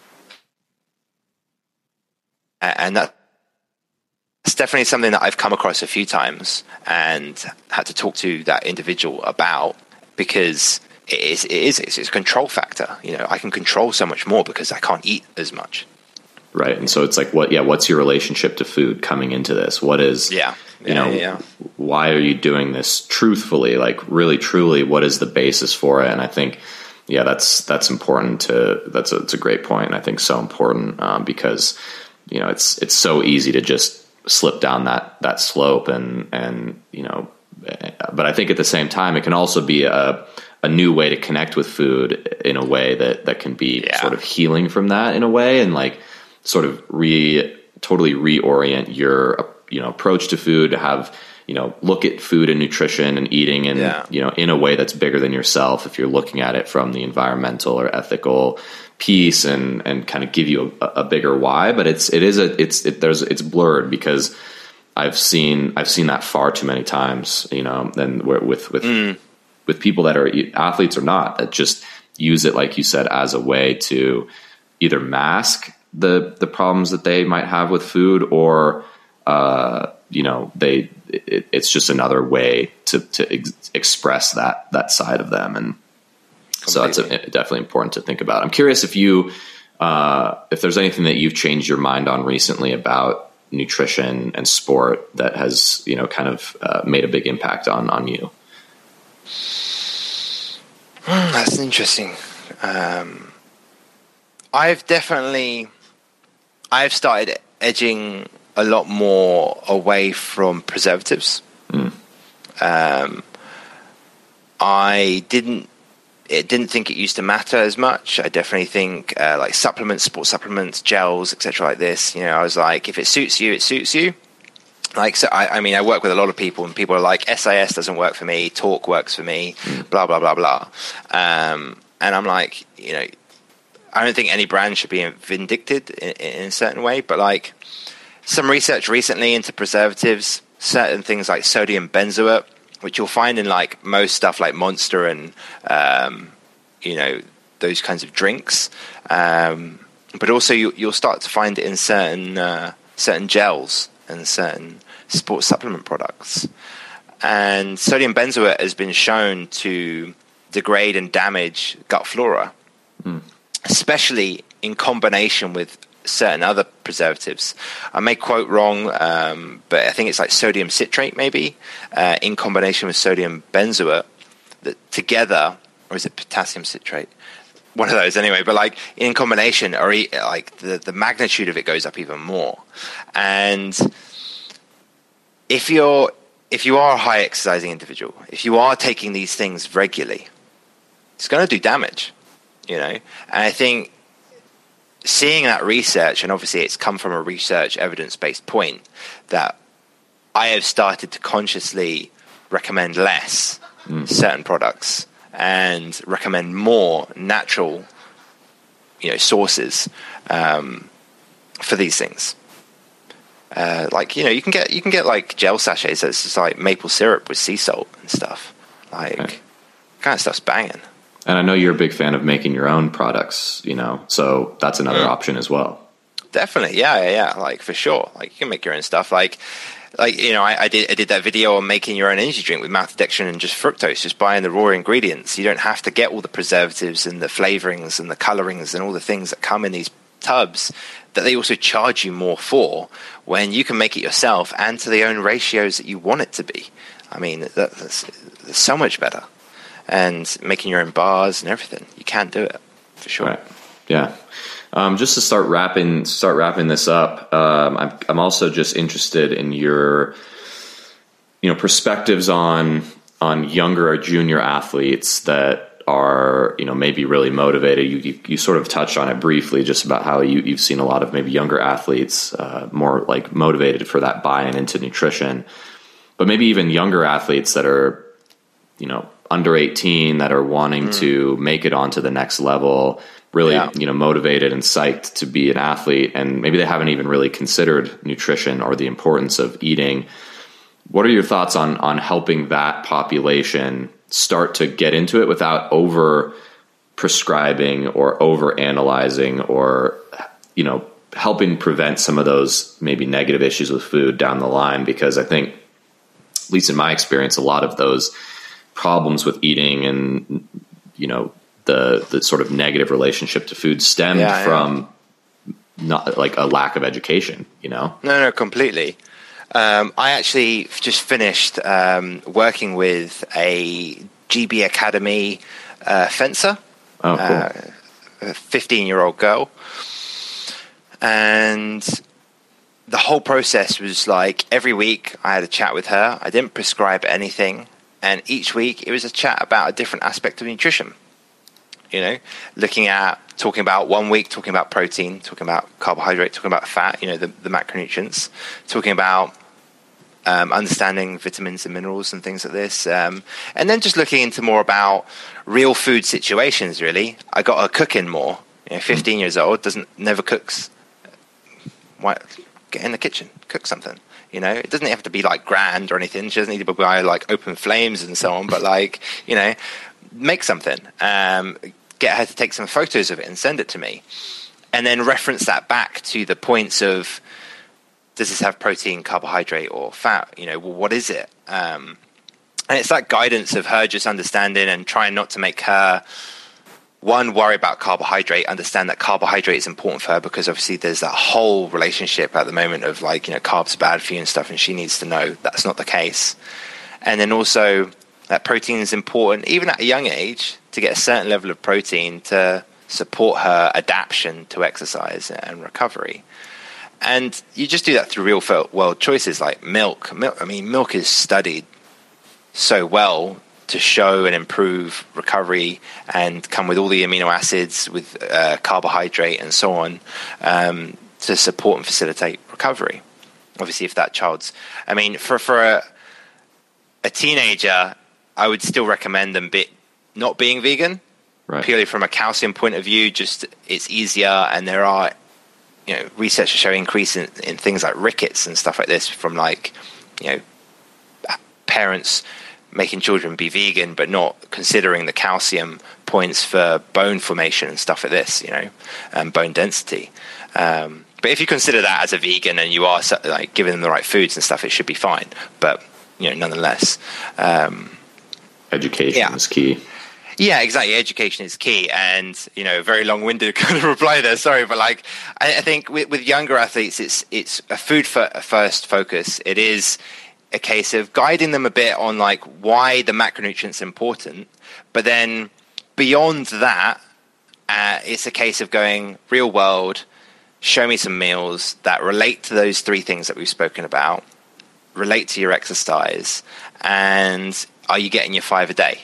And that's definitely something that I've come across a few times and had to talk to that individual about, because it is, it is, it's a control factor. You know, I can control so much more because I can't eat as much. Right. And so it's like, what, yeah, what's your relationship to food coming into this? What is, yeah, you know, yeah. why are you doing this truthfully? Like really, truly, what is the basis for it? And I think, yeah, that's, that's important to, that's a, it's a great point. And I think so important um, because, you know, it's, it's so easy to just slip down that, that slope and, and, you know, but I think at the same time, it can also be a, a new way to connect with food in a way that, that can be yeah. sort of healing from that in a way, and like sort of re totally reorient your, you know, approach to food, to have, you know, look at food and nutrition and eating and, yeah. you know, in a way that's bigger than yourself. If you're looking at it from the environmental or ethical piece, and, and kind of give you a, a bigger why, but it's, it is a, it's, it, there's, it's blurred because I've seen, I've seen that far too many times, you know, and with, with, mm. with people that are athletes or not, that just use it, like you said, as a way to either mask the, the problems that they might have with food, or, uh, you know, they, it, it's just another way to, to ex- express that, that side of them. And so it's a, definitely important to think about. I'm curious if you, uh, if there's anything that you've changed your mind on recently about nutrition and sport that has, you know, kind of uh, made a big impact on, on you? Mm, that's interesting. Um, I've definitely, I've started edging a lot more away from preservatives. Mm. Um, I didn't, it didn't think it used to matter as much. I definitely think uh, like supplements, sports supplements, gels, et cetera like this. You know, I was like, if it suits you, it suits you. Like, so I, I mean, I work with a lot of people, and people are like, S I S doesn't work for me, talk works for me, mm. blah, blah, blah, blah. Um, and I'm like, you know, I don't think any brand should be vindicted in, in a certain way, but like some research recently into preservatives, certain things like sodium benzoate, which you'll find in like most stuff like Monster and, um, you know, those kinds of drinks. Um, but also you, you'll start to find it in certain, uh, certain gels and certain sports supplement products. And sodium benzoate has been shown to degrade and damage gut flora, mm. especially in combination with certain other preservatives. I may quote wrong, um, but I think it's like sodium citrate maybe, uh, in combination with sodium benzoate, that together, or is it potassium citrate? One of those anyway, but like in combination, or like the, the magnitude of it goes up even more. And if you're if you are a high exercising individual, if you are taking these things regularly, it's going to do damage, you know. And I think seeing that research, and obviously it's come from a research evidence-based point, that I have started to consciously recommend less mm. certain products and recommend more natural, you know, sources um, for these things. Uh, like, you know, you can get you can get like gel sachets that's just like maple syrup with sea salt and stuff. Like, okay. kind of stuff's banging. And I know you're a big fan of making your own products, you know, so that's another mm. option as well. Definitely, yeah, yeah, yeah, like for sure. Like you can make your own stuff. Like, like you know, I, I did I did that video on making your own energy drink with maltodextrin and just fructose, just buying the raw ingredients. You don't have to get all the preservatives and the flavorings and the colorings and all the things that come in these tubs that they also charge you more for, when you can make it yourself and to the own ratios that you want it to be. I mean, that, that's, that's so much better. And making your own bars and everything, you can do it for sure. Right. Yeah. Um, just to start wrapping start wrapping this up, um, I'm I'm also just interested in your, you know, perspectives on on younger or junior athletes that are, you know, maybe really motivated. You, you you sort of touched on it briefly, just about how you you've seen a lot of maybe younger athletes uh, more like motivated for that buy-in into nutrition, but maybe even younger athletes that are, you know, under eighteen that are wanting mm. to make it onto the next level, really, yeah. you know, motivated and psyched to be an athlete. And maybe they haven't even really considered nutrition or the importance of eating. What are your thoughts on, on helping that population start to get into it without over prescribing or over analyzing, or, you know, helping prevent some of those maybe negative issues with food down the line? Because I think, at least in my experience, a lot of those problems with eating and, you know, the the sort of negative relationship to food stemmed yeah, from yeah. not like a lack of education, you know? No, no, completely. Um, I actually just finished um, working with a G B Academy uh, fencer, oh, cool. uh, a fifteen-year-old girl. And the whole process was like every week I had a chat with her. I didn't prescribe anything. And each week it was a chat about a different aspect of nutrition. You know, looking at, talking about one week, talking about protein, talking about carbohydrate, talking about fat, you know, the, the macronutrients, talking about um, understanding vitamins and minerals and things like this. Um, and then just looking into more about real food situations, really. I got her cooking more. You know, fifteen years old, doesn't, never cooks. Why, get in the kitchen, cook something. You know, it doesn't have to be like grand or anything. She doesn't need to buy like open flames and so on, but like, you know, make something, um, get her to take some photos of it and send it to me, and then reference that back to the points of, does this have protein, carbohydrate, or fat? You know, well, what is it? Um, and it's that guidance of her just understanding and trying not to make her one, worry about carbohydrate, understand that carbohydrate is important for her, because obviously there's that whole relationship at the moment of like, you know, carbs are bad for you and stuff, and she needs to know that's not the case. And then also that protein is important, even at a young age, to get a certain level of protein to support her adaptation to exercise and recovery. And you just do that through real world choices like milk. milk. I mean, milk is studied so well to show and improve recovery and come with all the amino acids, with uh, carbohydrate and so on, um, to support and facilitate recovery. Obviously, if that child's, I mean, for, for a, a teenager, I would still recommend them be, not being vegan, right. Purely from a calcium point of view. Just it's easier, and there are, you know, research to show increase in, in things like rickets and stuff like this from like, you know, parents making children be vegan but not considering the calcium points for bone formation and stuff like this, you know, and bone density. Um, but if you consider that as a vegan and you are like giving them the right foods and stuff, it should be fine. But, you know, nonetheless, um, education yeah. is key. Yeah, exactly. Education is key. And, you know, very long-winded kind of reply there. Sorry. But like, I, I think with, with younger athletes, it's, it's a food for, first focus. It is a case of guiding them a bit on like why the macronutrients are important. But then beyond that, uh, it's a case of going real world, show me some meals that relate to those three things that we've spoken about, relate to your exercise, and are you getting your five a day?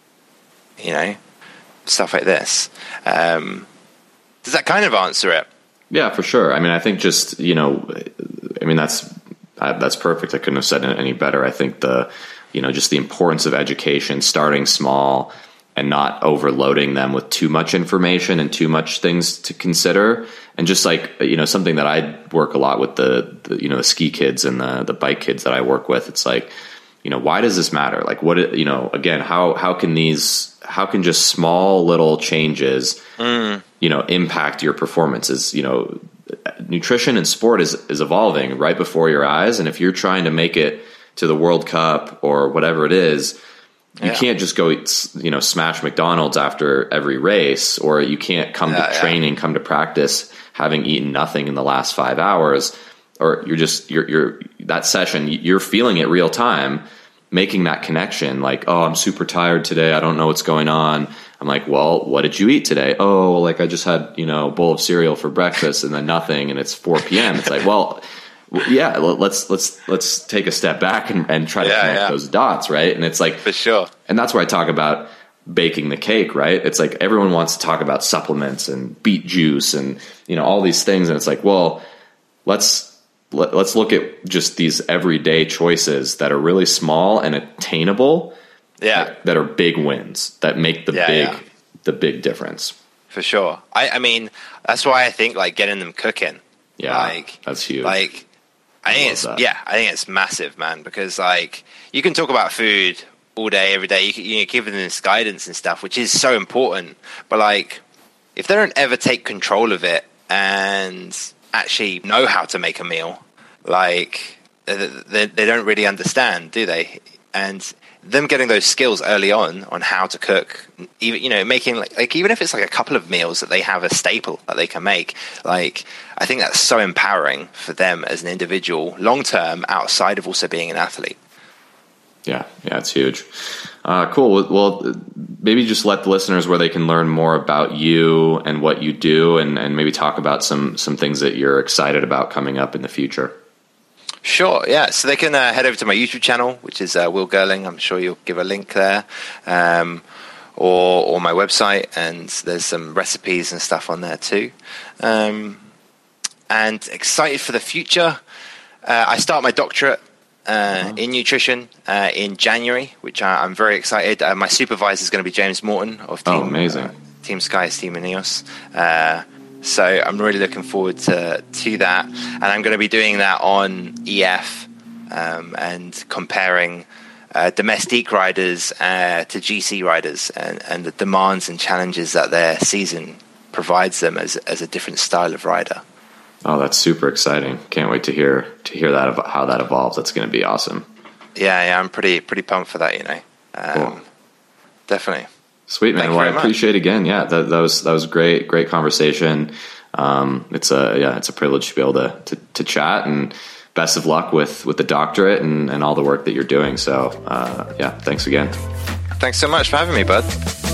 You know, stuff like this. Um, does that kind of answer it? Yeah, for sure. I mean, I think just, you know, I mean, that's, that's perfect. I couldn't have said it any better. I think the, you know, just the importance of education, starting small and not overloading them with too much information and too much things to consider. And just like, you know, something that I work a lot with the, the you know, the ski kids and the, the bike kids that I work with. It's like, you know, why does this matter? Like what, you know, again, how, how can these, how can just small little changes, mm. you know, impact your performances? You know, nutrition and sport is, is evolving right before your eyes. And if you're trying to make it to the World Cup or whatever it is, you yeah. can't just go, you know, smash McDonald's after every race, or you can't come yeah, to yeah. training, come to practice, having eaten nothing in the last five hours, or you're just, you're, you're that session, you're feeling it real time, making that connection. Like, oh, I'm super tired today. I don't know what's going on. I'm like, well, what did you eat today? Oh, like I just had, you know, a bowl of cereal for breakfast and then nothing. And it's four p.m. It's like, well, yeah, let's, let's, let's take a step back and, and try to yeah, connect yeah. those dots. Right. And it's like, for sure. And that's where I talk about baking the cake, right? It's like, everyone wants to talk about supplements and beet juice and, you know, all these things. And it's like, well, let's, let, let's look at just these everyday choices that are really small and attainable. Yeah. That, that are big wins that make the yeah, big, yeah. the big difference. For sure. I, I mean, that's why I think like getting them cooking. Yeah. Like, that's huge. Like, I, I think it's, that. yeah, I think it's massive, man, because like you can talk about food all day, every day. You can, you know, give them this guidance and stuff, which is so important. But like, if they don't ever take control of it and actually know how to make a meal, like they, they don't really understand, do they? And them getting those skills early on on how to cook, even, you know, making like, like even if it's like a couple of meals that they have a staple that they can make, like I think that's so empowering for them as an individual long term outside of also being an athlete. Yeah, yeah, it's huge. Uh, cool. Well, maybe just let the listeners where they can learn more about you and what you do, and, and maybe talk about some some things that you're excited about coming up in the future. Sure, yeah. So they can uh, head over to my YouTube channel, which is uh, Will Gerling. I'm sure you'll give a link there, um, or or my website, and there's some recipes and stuff on there too. Um, and excited for the future. Uh, I start my doctorate uh, oh. in nutrition uh, in January, which I, I'm very excited. Uh, my supervisor is going to be James Morton of Team, oh, amazing. Uh, Team Sky, Team Ineos. Uh, So I'm really looking forward to to that, and I'm going to be doing that on E F um, and comparing uh, domestique riders uh, to G C riders, and, and the demands and challenges that their season provides them as as a different style of rider. Oh, that's super exciting! Can't wait to hear to hear that how that evolves. That's going to be awesome. Yeah, yeah, I'm pretty pretty pumped for that. You know, um, cool. Definitely. Sweet, man. Well, I appreciate it again. Yeah, that, that was that was great, great conversation. Um, it's a yeah, it's a privilege to be able to to, to chat, and best of luck with, with the doctorate and, and all the work that you're doing. So uh, yeah, thanks again. Thanks so much for having me, bud.